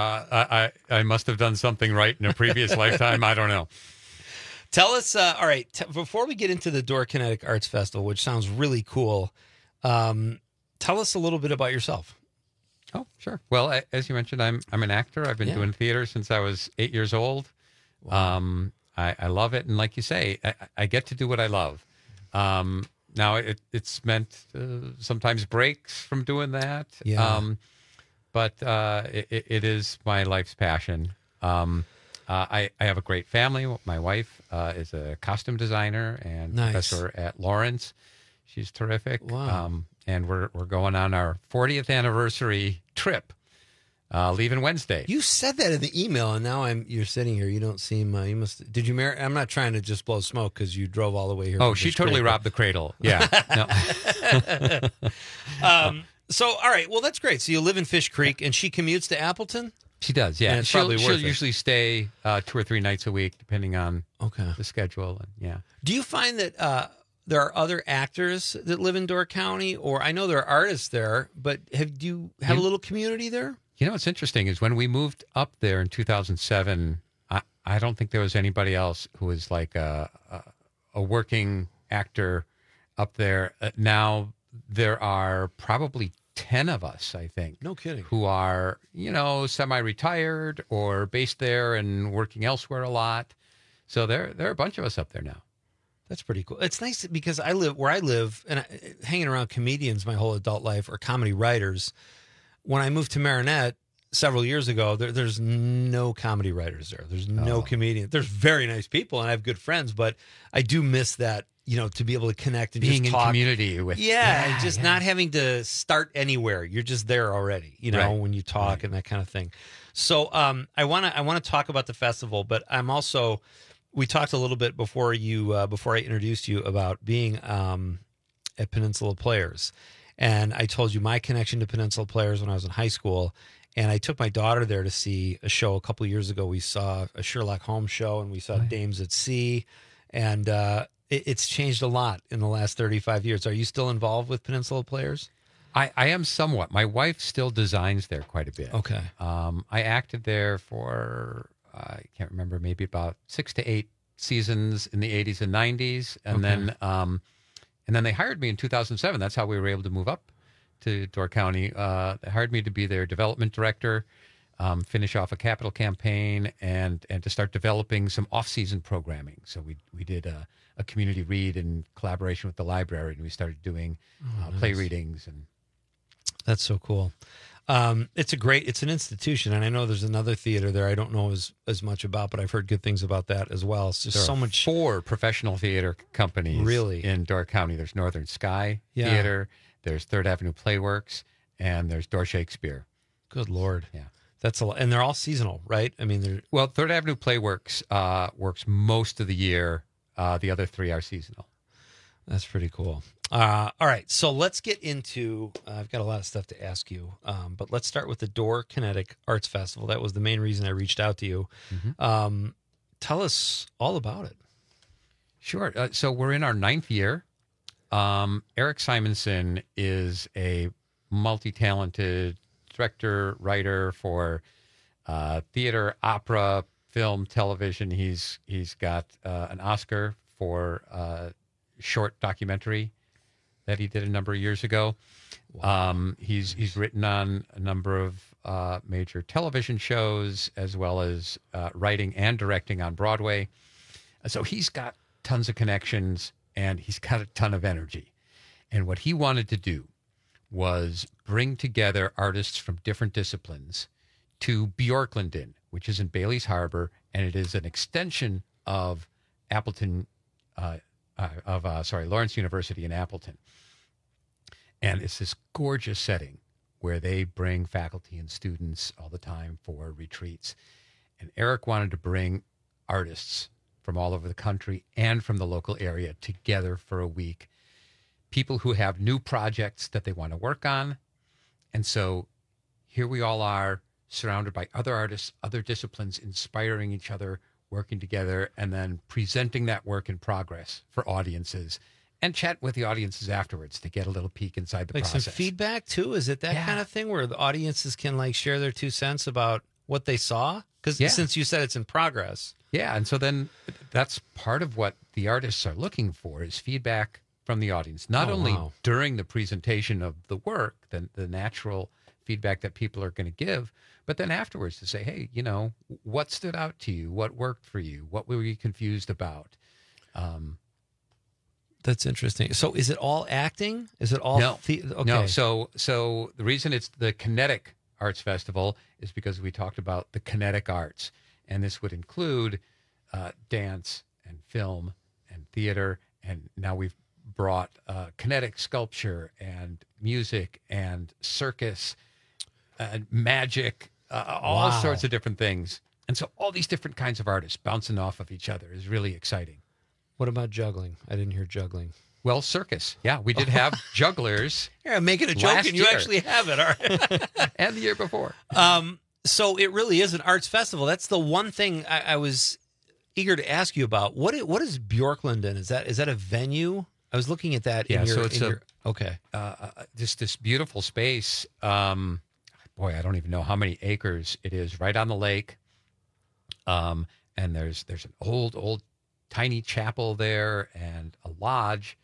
I, I I must have done something right in a previous lifetime. I don't know. Tell us, uh, all right, t- before we get into the Door Kinetic Arts Festival, which sounds really cool, um, tell us a little bit about yourself. Oh, sure. Well, a- as you mentioned, I'm I'm an actor. I've been Yeah. doing theater since I was eight years old. Um, I, I love it, and like you say, I, I get to do what I love. Um, now it it's meant uh, sometimes breaks from doing that. Yeah. Um, but uh, it, it is my life's passion. Um, uh, I I have a great family. My wife uh, is a costume designer and Nice. professor at Lawrence. She's terrific. Wow. Um, and we're we're going on our fortieth anniversary trip, uh, leaving Wednesday. You said that in the email, and now I'm you're sitting here. You don't seem. Uh, you must. Did you marry? I'm not trying to just blow smoke because you drove all the way here. Oh, from she Fish totally Creek. robbed the cradle. Yeah. No. um, so, all right. Well, that's great. So you live in Fish Creek, and she commutes to Appleton. She does, yeah. And it's she'll probably she'll worth it. usually stay uh, two or three nights a week, depending on Okay. the schedule. And yeah, Do you find that uh, there are other actors that live in Door County, or I know there are artists there, but have do you have You- a little community there? you know what's interesting is when we moved up there in two thousand seven, I, I don't think there was anybody else who was like a a, a working actor up there. Uh, now there are probably ten of us, I think. No kidding. Who are, you know, semi-retired or based there and working elsewhere a lot. So there, there are a bunch of us up there now. That's pretty cool. It's nice because I live where I live and I, hanging around comedians my whole adult life or comedy writers. When I moved to Marinette several years ago, there, there's no comedy writers there. There's no Oh. comedians. There's very nice people and I have good friends, but I do miss that, you know, to be able to connect and Being just in talk. community with- Yeah, Yeah, and just yeah. not having to start anywhere. You're just there already, you know, Right. when you talk and that kind of thing. So um, I want to I want to talk about the festival, but I'm also we talked a little bit before you uh, before I introduced you about being um, at Peninsula Players, and I told you my connection to Peninsula Players when I was in high school, and I took my daughter there to see a show a couple of years ago. We saw a Sherlock Holmes show, and we saw Dames at Sea, and uh, it, it's changed a lot in the last thirty-five years. Are you still involved with Peninsula Players? I, I am somewhat. My wife still designs there quite a bit. Okay. Um, I acted there for, I can't remember, maybe about six to eight seasons in the eighties and nineties. And Okay. then um, and then they hired me in two thousand seven. That's how we were able to move up to Door County. Uh, they hired me to be their development director, um, finish off a capital campaign, and and to start developing some off-season programming. So we we did a, a community read in collaboration with the library, and we started doing Oh, uh, play nice. readings and That's so cool. Um, it's a great, it's an institution, and I know there's another theater there I don't know as as much about, but I've heard good things about that as well. It's just There so are much. four professional theater companies Really? in Door County. There's Northern Sky Yeah. Theater, there's Third Avenue Playworks, and there's Door Shakespeare. Good Lord. Yeah. That's a lot. And they're all seasonal, right? I mean, they're Well, Third Avenue Playworks uh, works most of the year. Uh, the other three are seasonal. That's pretty cool. Uh, all right, so let's get into. Uh, I've got a lot of stuff to ask you, um, but let's start with the Door Kinetic Arts Festival. That was the main reason I reached out to you. Mhm. Um, tell us all about it. Sure. Uh, so we're in our ninth year. Um, Eric Simonson is a multi-talented director, writer for uh, theater, opera, film, television. He's he's got uh, an Oscar for uh, short documentary that he did a number of years ago. Um, he's he's written on a number of uh, major television shows, as well as uh, writing and directing on Broadway. So he's got tons of connections, and he's got a ton of energy. And what he wanted to do was bring together artists from different disciplines to Bjorklanden, which is in Bailey's Harbor, and it is an extension of Appleton, uh, uh, of uh, sorry, Lawrence University in Appleton. And it's this gorgeous setting where they bring faculty and students all the time for retreats. And Eric wanted to bring artists from all over the country and from the local area together for a week. People who have new projects that they want to work on. And so here we all are, surrounded by other artists, other disciplines, inspiring each other, working together, and then presenting that work in progress for audiences, and chat with the audiences afterwards to get a little peek inside the Like process. some feedback too? Is it that Yeah. kind of thing where the audiences can like share their two cents about what they saw? Because Yeah. since you said it's in progress. Yeah, and so then that's part of what the artists are looking for is feedback from the audience, not Oh, only wow. during the presentation of the work, the, the natural feedback that people are going to give, but then afterwards to say, hey, you know, what stood out to you? What worked for you? What were you confused about? Um, That's interesting. So is it all acting? Is it all no, the- okay. no. So, so the reason it's the Kinetic Arts Festival is because we talked about the kinetic arts, and this would include uh, dance and film and theater, and now we've brought uh, kinetic sculpture and music and circus and magic, uh, all Wow. sorts of different things. And so all these different kinds of artists bouncing off of each other is really exciting. What about juggling? I didn't hear juggling. Well, circus. Yeah, we did have jugglers. Yeah, I'm making a joke last and you year. actually have it. All right. And the year before. Um, so it really is an arts festival. That's the one thing I, I was eager to ask you about. What is, what is Bjorklanden? Is that is that a venue? I was looking at that. Yeah, in your, so it's in a- your, okay. uh, uh, just this beautiful space. Um, boy, I don't even know how many acres it is. Right on the lake, um, and there's there's an old old tiny chapel there and a lodge.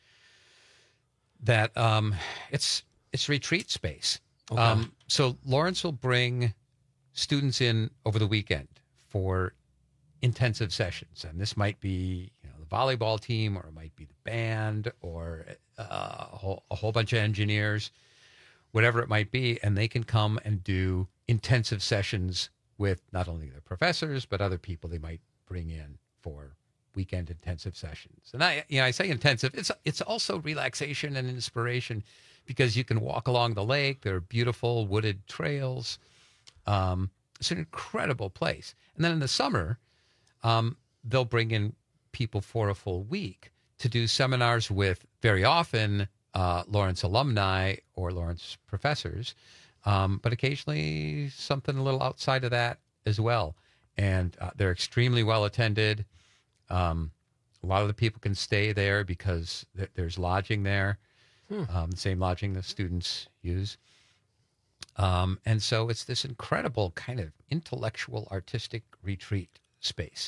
That um, it's it's retreat space. Okay. Um, so Lawrence will bring students in over the weekend for intensive sessions, and this might be you know the volleyball team, or it might be the band, or uh, a, whole, a whole bunch of engineers, whatever it might be, and they can come and do intensive sessions with not only their professors, but other people they might bring in for weekend intensive sessions. And I, you know, I say intensive, it's it's also relaxation and inspiration, because you can walk along the lake. There are beautiful wooded trails. Um, it's an incredible place. And then in the summer, um, they'll bring in people for a full week to do seminars with, very often, uh, Lawrence alumni or Lawrence professors, um, but occasionally something a little outside of that as well. And uh, they're extremely well attended. Um, a lot of the people can stay there because th- there's lodging there, hmm. um, the same lodging the students use. Um, and so it's this incredible kind of intellectual, artistic retreat space.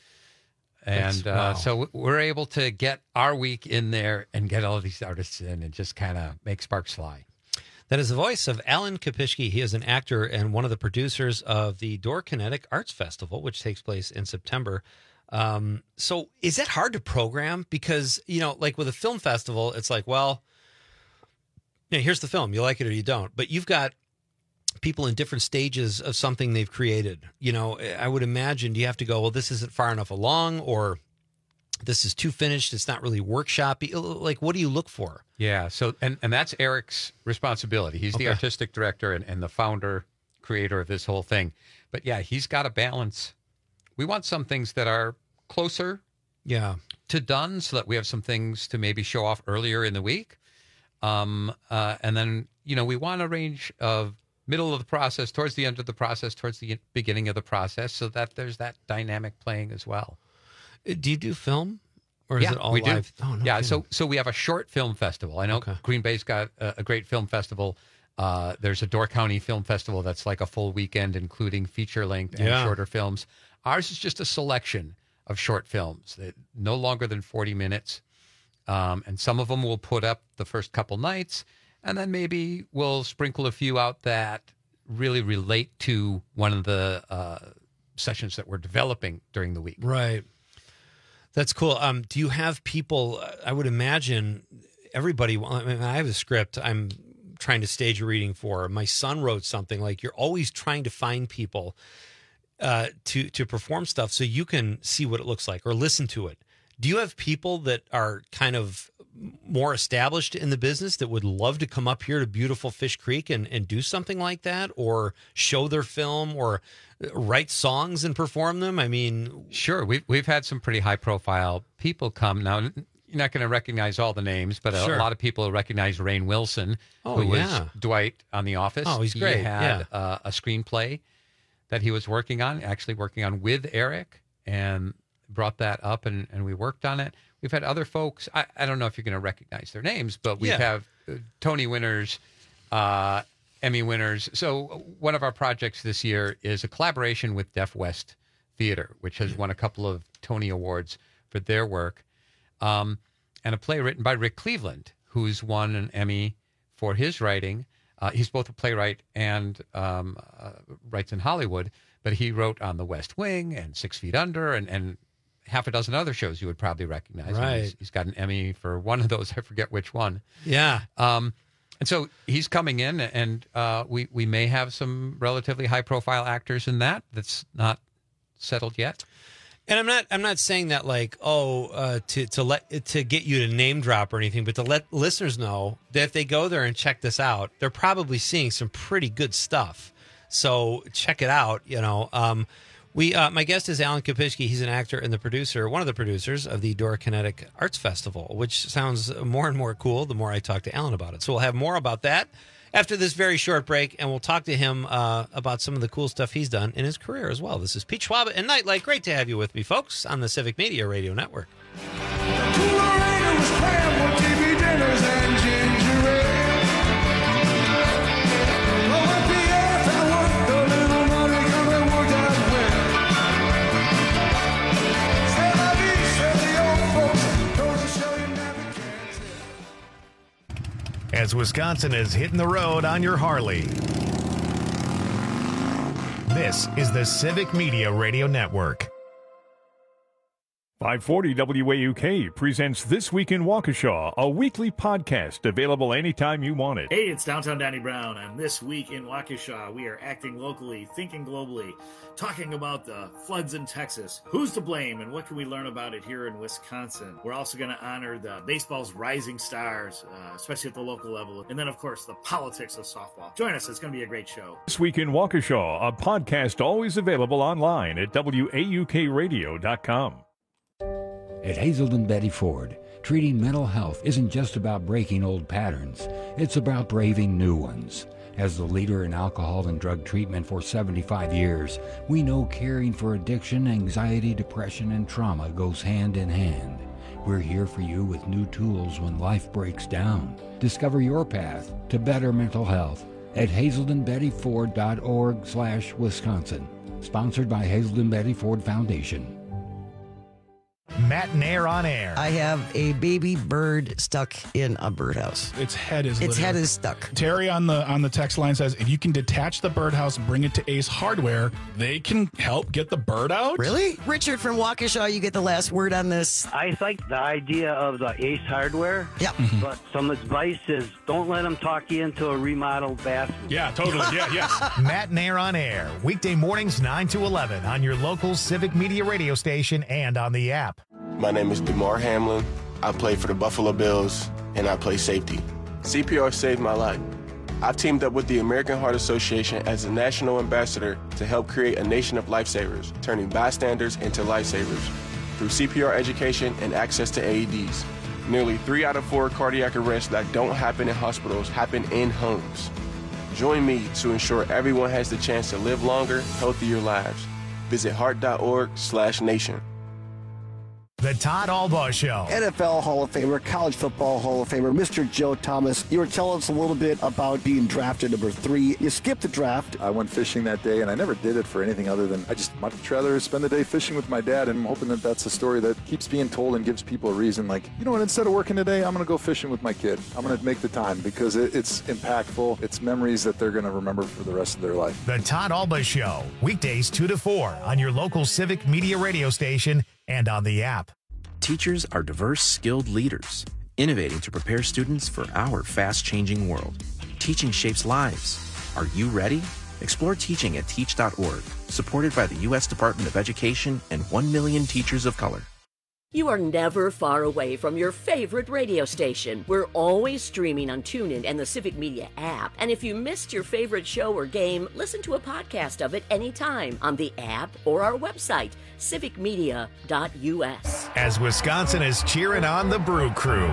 And uh, wow. so we're able to get our week in there and get all of these artists in and just kind of make sparks fly. That is the voice of Alan Kopishke. He is an actor and one of the producers of the Door Kinetic Arts Festival, which takes place in September. Um, so is that hard to program? Because, you know, like with a film festival, it's like, well, you know, here's the film. You like it or you don't. But you've got people in different stages of something they've created. You know, I would imagine, do you have to go, well, this isn't far enough along, or this is too finished, it's not really workshop-y? Like, what do you look for? Yeah, so, and, and that's Eric's responsibility. He's Okay. the artistic director and, and the founder, creator of this whole thing. But yeah, he's got to balance. We want some things that are closer yeah. to done, so that we have some things to maybe show off earlier in the week. Um, uh, and then, you know, we want a range of middle of the process, towards the end of the process, towards the beginning of the process, so that there's that dynamic playing as well. Do you do film, or is yeah, it all we live? Do. Oh, no yeah, kidding. so so we have a short film festival. I know Okay. Green Bay's got a, a great film festival. Uh, there's a Door County Film Festival that's like a full weekend, including feature-length and Yeah. shorter films. Ours is just a selection of short films, that no longer than forty minutes. Um, and some of them we'll put up the first couple nights, and then maybe we'll sprinkle a few out that really relate to one of the uh, sessions that we're developing during the week. Right. That's cool. Um, do you have people, I would imagine everybody, I mean, I have a script I'm trying to stage a reading for. My son wrote something. Like, you're always trying to find people uh, to, to perform stuff so you can see what it looks like or listen to it. Do you have people that are kind of more established in the business that would love to come up here to beautiful Fish Creek and, and do something like that, or show their film, or write songs and perform them? I mean, sure. We've, we've had some pretty high profile people come. Now, you're not going to recognize all the names, but a, Sure. a lot of people recognize Rainn Wilson, Oh, who yeah. was Dwight on The Office. Oh, he's great, He had yeah. uh, a screenplay that he was working on, actually working on with Eric, and brought that up, and, and we worked on it. We've had other folks. I, I don't know if you're going to recognize their names, but we Yeah. have uh, Tony winners, uh, Emmy winners. So one of our projects this year is a collaboration with Deaf West Theater, which has won a couple of Tony Awards for their work, um, and a play written by Rick Cleveland, who's won an Emmy for his writing. Uh, he's both a playwright and um, uh, writes in Hollywood, but he wrote on The West Wing and Six Feet Under and, and half a dozen other shows you would probably recognize. Right. He's, he's got an Emmy for one of those. I forget which one. Yeah. Um, and so he's coming in, and uh, we, we may have some relatively high-profile actors in that. That's not settled yet. And I'm not I'm not saying that like, oh, uh, to to let to get you to name drop or anything, but to let listeners know that if they go there and check this out, they're probably seeing some pretty good stuff. So check it out. You know, um, we uh, my guest is Alan Kopishke. He's an actor and the producer, one of the producers of the Door Kinetic Arts Festival, which sounds more and more cool the more I talk to Alan about it. So we'll have more about that after this very short break, and we'll talk to him uh, about some of the cool stuff he's done in his career as well. This is Pete Schwab and Nightlight. Great to have you with me, folks, on the Civic Media Radio Network. As Wisconsin is hitting the road on your Harley. This is the Civic Media Radio Network. five forty W A U K presents This Week in Waukesha, a weekly podcast available anytime you want it. Hey, it's Downtown Danny Brown, and This Week in Waukesha, we are acting locally, thinking globally, talking about the floods in Texas. Who's to blame, and what can we learn about it here in Wisconsin? We're also going to honor the baseball's rising stars, uh, especially at the local level, and then, of course, the politics of softball. Join us. It's going to be a great show. This Week in Waukesha, a podcast always available online at W A U K radio dot com. At Hazelden Betty Ford, treating mental health isn't just about breaking old patterns. It's about braving new ones. As the leader in alcohol and drug treatment for seventy-five years, we know caring for addiction, anxiety, depression, and trauma goes hand in hand. We're here for you with new tools when life breaks down. Discover your path to better mental health at hazelden betty ford dot org slash Wisconsin. Sponsored by Hazelden Betty Ford Foundation. Matt and Air on Air. I have a baby bird stuck in a birdhouse. Its head is Its literally- head is stuck. Terry on the on the text line says if you can detach the birdhouse and bring it to Ace Hardware, they can help get the bird out. Really? Richard from Waukesha, you get the last word on this. I like the idea of the Ace Hardware. Yeah. But some advice is don't let them talk you into a remodeled bathroom. Yeah, totally. Yeah, yes. Matt and Air on Air, weekday mornings nine to eleven on your local Civic Media radio station and on the app. My name is DeMar Hamlin. I play for the Buffalo Bills, and I play safety. C P R saved my life. I've teamed up with the American Heart Association as a national ambassador to help create a nation of lifesavers, turning bystanders into lifesavers. Through C P R education and access to A E Ds, nearly three out of four cardiac arrests that don't happen in hospitals happen in homes. Join me to ensure everyone has the chance to live longer, healthier lives. Visit heart dot org slash nation. The Todd Albaugh Show. N F L Hall of Famer, College Football Hall of Famer, Mister Joe Thomas. You were telling us a little bit about being drafted number three. You skipped the draft. I went fishing that day, and I never did it for anything other than I just much rather spend the day fishing with my dad, and I'm hoping that that's a story that keeps being told and gives people a reason. Like, you know what, instead of working today, I'm going to go fishing with my kid. I'm going to make the time because it, it's impactful. It's memories that they're going to remember for the rest of their life. The Todd Albaugh Show, weekdays two to four on your local Civic Media radio station and on the app. Teachers are diverse, skilled leaders, innovating to prepare students for our fast-changing world. Teaching shapes lives. Are you ready? Explore teaching at teach dot org, supported by the U S Department of Education and one million teachers of color. You are never far away from your favorite radio station. We're always streaming on TuneIn and the Civic Media app. And if you missed your favorite show or game, listen to a podcast of it anytime on the app or our website, civic media dot u s. As Wisconsin is cheering on the Brew Crew.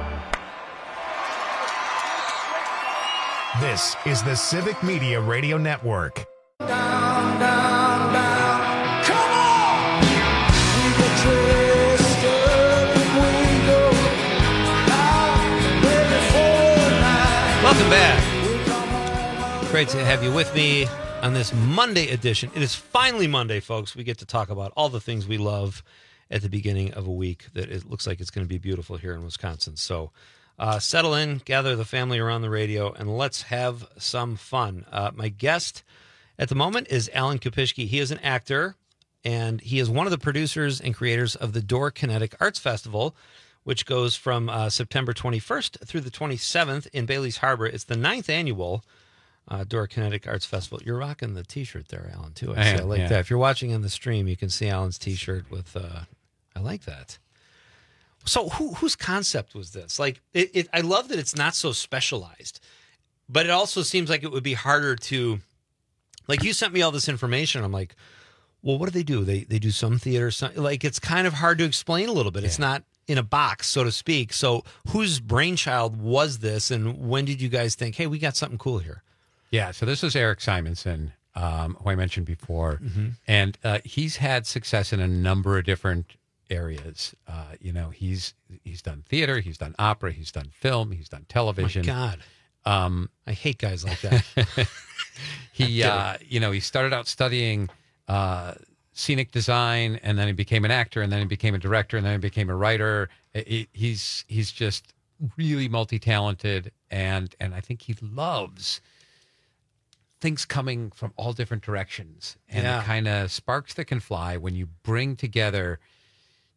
This is the Civic Media Radio Network. Down, down, down. Come on! We get twisted if we go out before night. Welcome back. Great to have you with me on this Monday edition. It is finally Monday, folks. We get to talk about all the things we love at the beginning of a week that it looks like it's going to be beautiful here in Wisconsin. So uh, settle in, gather the family around the radio, and let's have some fun. Uh, my guest at the moment is Alan Kopishke. He is an actor, and he is one of the producers and creators of the Door Kinetic Arts Festival, which goes from uh, September twenty-first through the twenty-seventh in Bailey's Harbor. It's the ninth annual uh, Door Kinetic Arts Festival. You're rocking the T-shirt there, Alan, too. I, I see. am, I like yeah. that. If you're watching on the stream, you can see Alan's T-shirt with, uh, I like that. So who, whose concept was this? Like, it, it, I love that it's not so specialized, but it also seems like it would be harder to, like, you sent me all this information. I'm like, well, what do they do? They they do some theater, some, like, it's kind of hard to explain a little bit. Yeah. It's not in a box, so to speak. So whose brainchild was this, and when did you guys think, hey, we got something cool here? Yeah, so this is Eric Simonson, um, who I mentioned before, Mm-hmm. and uh, he's had success in a number of different areas. Uh, you know, he's he's done theater, he's done opera, he's done film, he's done television. My God, um, I hate guys like that. he, uh, you know, he started out studying uh, scenic design, and then he became an actor, and then he became a director, and then he became a writer. He, he's he's just really multi-talented, and and I think he loves things coming from all different directions, and Yeah. the kind of sparks that can fly when you bring together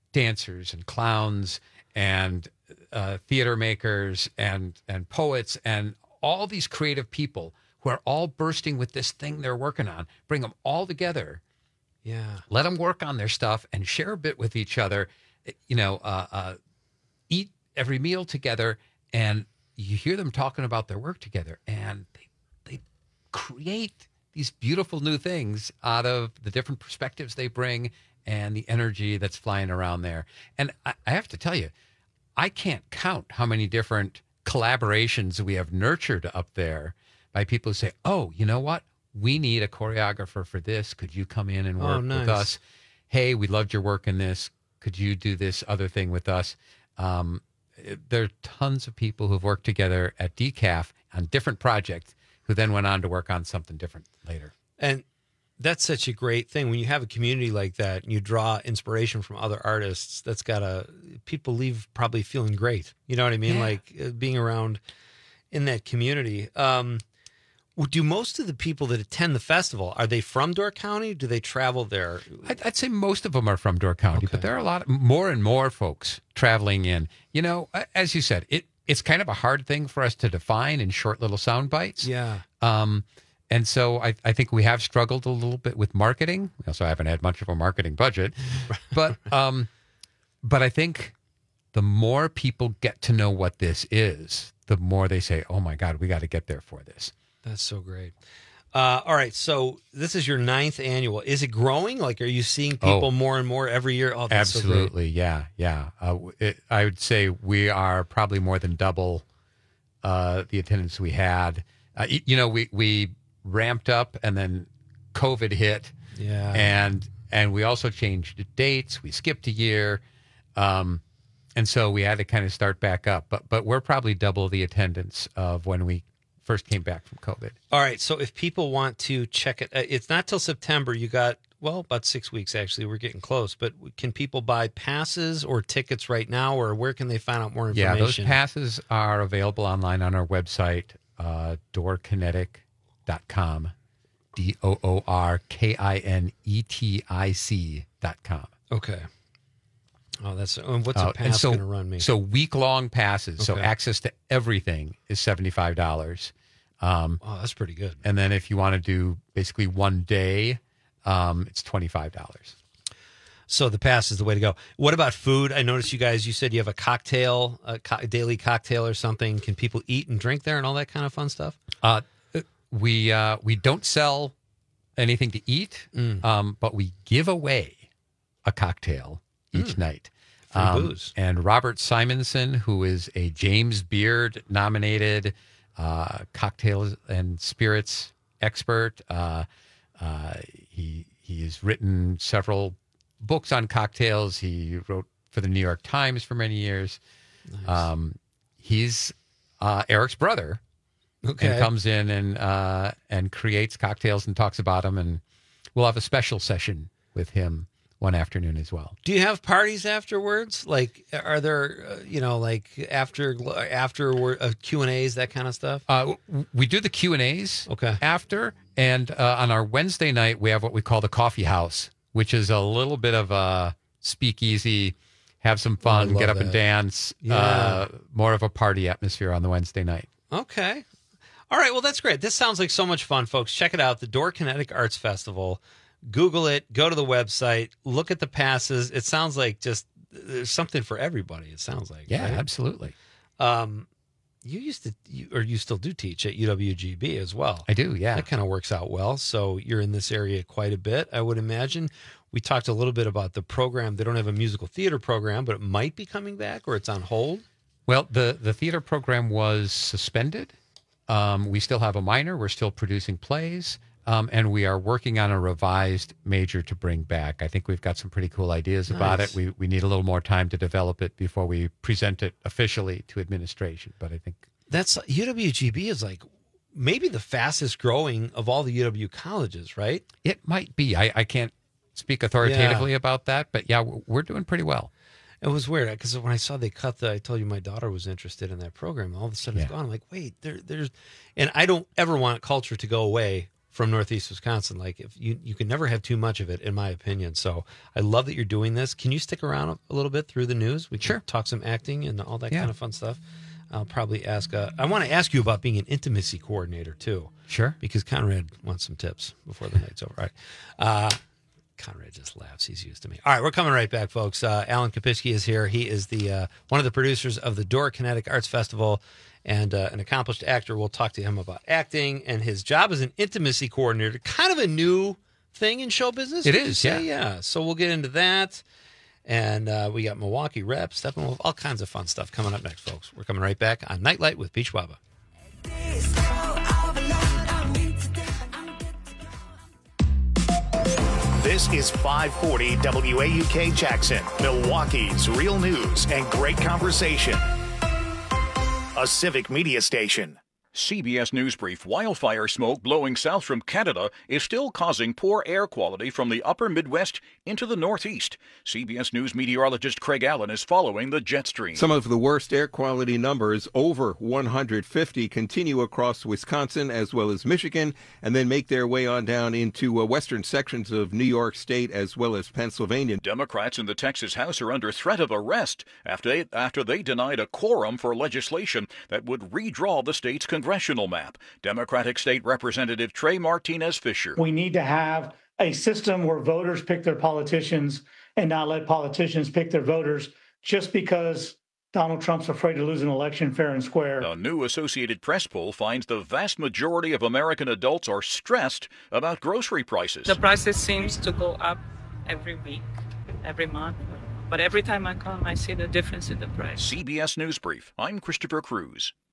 dancers and clowns and uh, theater makers and and poets and all these creative people who are all bursting with this thing they're working on. Bring them all together. Yeah. Let them work on their stuff and share a bit with each other. You know, uh, uh, eat every meal together, and you hear them talking about their work together, and they they create these beautiful new things out of the different perspectives they bring and the energy that's flying around there. And I, I have to tell you, I can't count how many different collaborations we have nurtured up there by people who say, oh, you know what? We need a choreographer for this. Could you come in and work Oh, nice. with us? Hey, we loved your work in this. Could you do this other thing with us? Um, there are tons of people who've worked together at D C A F on different projects who then went on to work on something different later. And that's such a great thing when you have a community like that and you draw inspiration from other artists. That's got to, people leave probably feeling great. You know what I mean? Yeah. Like uh, being around in that community. Um, do most of the people that attend the festival, are they from Door County? Do they travel there? I'd, I'd say most of them are from Door County, but there are a lot more and more folks traveling in. You know, as you said, it it's kind of a hard thing for us to define in short little sound bites. Yeah. Um, and so I, I think we have struggled a little bit with marketing. We also haven't had much of a marketing budget, but um, but I think the more people get to know what this is, the more they say, "Oh my God, we got to get there for this." That's so great. Uh, all right, so this is your ninth annual. Is it growing? Like, are you seeing people Oh. more and more every year? Oh, that's so great. Absolutely, yeah, yeah. Uh, it, I would say we are probably more than double uh, the attendance we had. Uh, y- you know, we we ramped up, and then COVID hit. Yeah. and and we also changed dates. We skipped a year, um, and so we had to kind of start back up. But but we're probably double the attendance of when we first came back from COVID. All right, so if people want to check it, uh, it's not till September. You got, well, about six weeks, actually. We're getting close. But can people buy passes or tickets right now, or where can they find out more Yeah, information? those passes are available online on our website, uh, door kinetic dot com, D O O R K I N E T I C dot com. Okay. Oh, that's, and what's Uh, a and pass so, going to run me? So week-long passes, so Okay. access to everything is seventy-five dollars. Um, oh, that's pretty good. And then if you want to do basically one day, um, it's twenty-five dollars. So the pass is the way to go. What about food? I noticed you guys, you said you have a cocktail, a co- daily cocktail or something. Can people eat and drink there and all that kind of fun stuff? Uh, we uh, we don't sell anything to eat, Mm. um, but we give away a cocktail each Mm. night. Free Um, booze. And Robert Simonson, who is a James Beard nominated uh, cocktails and spirits expert, uh, uh, he he has written several books on cocktails. He wrote for the New York Times for many years. Um, he's uh, Eric's brother. Okay. And comes in and uh, and creates cocktails and talks about them, and we'll have a special session with him one afternoon as well. Do you have parties afterwards? Like, are there, uh, you know, like after after uh, Q and A's, that kind of stuff? Uh, we do the Q and A's okay. after, and uh, on our Wednesday night we have what we call the coffee house, which is a little bit of a speakeasy, have some fun, love get up that. and dance. Yeah. Uh, more of a party atmosphere on the Wednesday night. Okay. All right. Well, that's great. This sounds like so much fun, folks. Check it out. The Door Kinetic Arts Festival. Google it. Go to the website. Look at the passes. It sounds like just there's something for everybody. It sounds like. Yeah, right? absolutely. Um, you used to, you, or you still do teach at U W G B as well. I do. Yeah. That kind of works out well. So you're in this area quite a bit, I would imagine. We talked a little bit about the program. They don't have a musical theater program, but it might be coming back, or it's on hold. Well, the, the theater program was suspended. Um, we still have a minor. We're still producing plays. Um, and we are working on a revised major to bring back. I think we've got some pretty cool ideas about Nice. it. We we need a little more time to develop it before we present it officially to administration. But I think That's U W G B is like maybe the fastest growing of all the U W colleges, right? it might be. I, I can't speak authoritatively about that, but yeah, we're we're doing pretty well. It was weird because when I saw they cut the, I told you my daughter was interested in that program. All of a sudden it's Yeah. gone. I'm like, wait, there, there's, and I don't ever want culture to go away from Northeast Wisconsin. Like, if you you can never have too much of it, in my opinion. So I love that you're doing this. Can you stick around a, a little bit through the news? We can sure. talk some acting and all that yeah. kind of fun stuff. I'll probably ask. Uh, I want to ask you about being an intimacy coordinator too. Sure. Because Conrad wants some tips before the night's over. All right. Uh, Conrad just laughs. He's used to me. All right, we're coming right back, folks. Uh, Alan Kapitsky is here. He is the uh, one of the producers of the Door Kinetic Arts Festival and uh, an accomplished actor. We'll talk to him about acting and his job as an intimacy coordinator. Kind of a new thing in show business. It would you is, say? yeah. Yeah. So we'll get into that. And uh, we got Milwaukee Rep, Steppenwolf, all kinds of fun stuff coming up next, folks. We're coming right back on Nightlight with Peach Waba. This is five forty W A U K Jackson, Milwaukee's real news and great conversation. A civic media station. C B S News Brief. Wildfire smoke blowing south from Canada is still causing poor air quality from the upper Midwest into the Northeast. C B S News meteorologist Craig Allen is following the jet stream. Some of the worst air quality numbers, over one hundred fifty, continue across Wisconsin as well as Michigan, and then make their way on down into uh, western sections of New York State as well as Pennsylvania. Democrats in the Texas House are under threat of arrest after they, after they denied a quorum for legislation that would redraw the state's congressional map. Democratic State Representative Trey Martinez Fisher. We need to have a system where voters pick their politicians and not let politicians pick their voters just because Donald Trump's afraid to lose an election fair and square. A new Associated Press poll finds the vast majority of American adults are stressed about grocery prices. The prices seems to go up every week, every month. But every time I come, I see the difference in the price. C B S News Brief. I'm Christopher Cruz.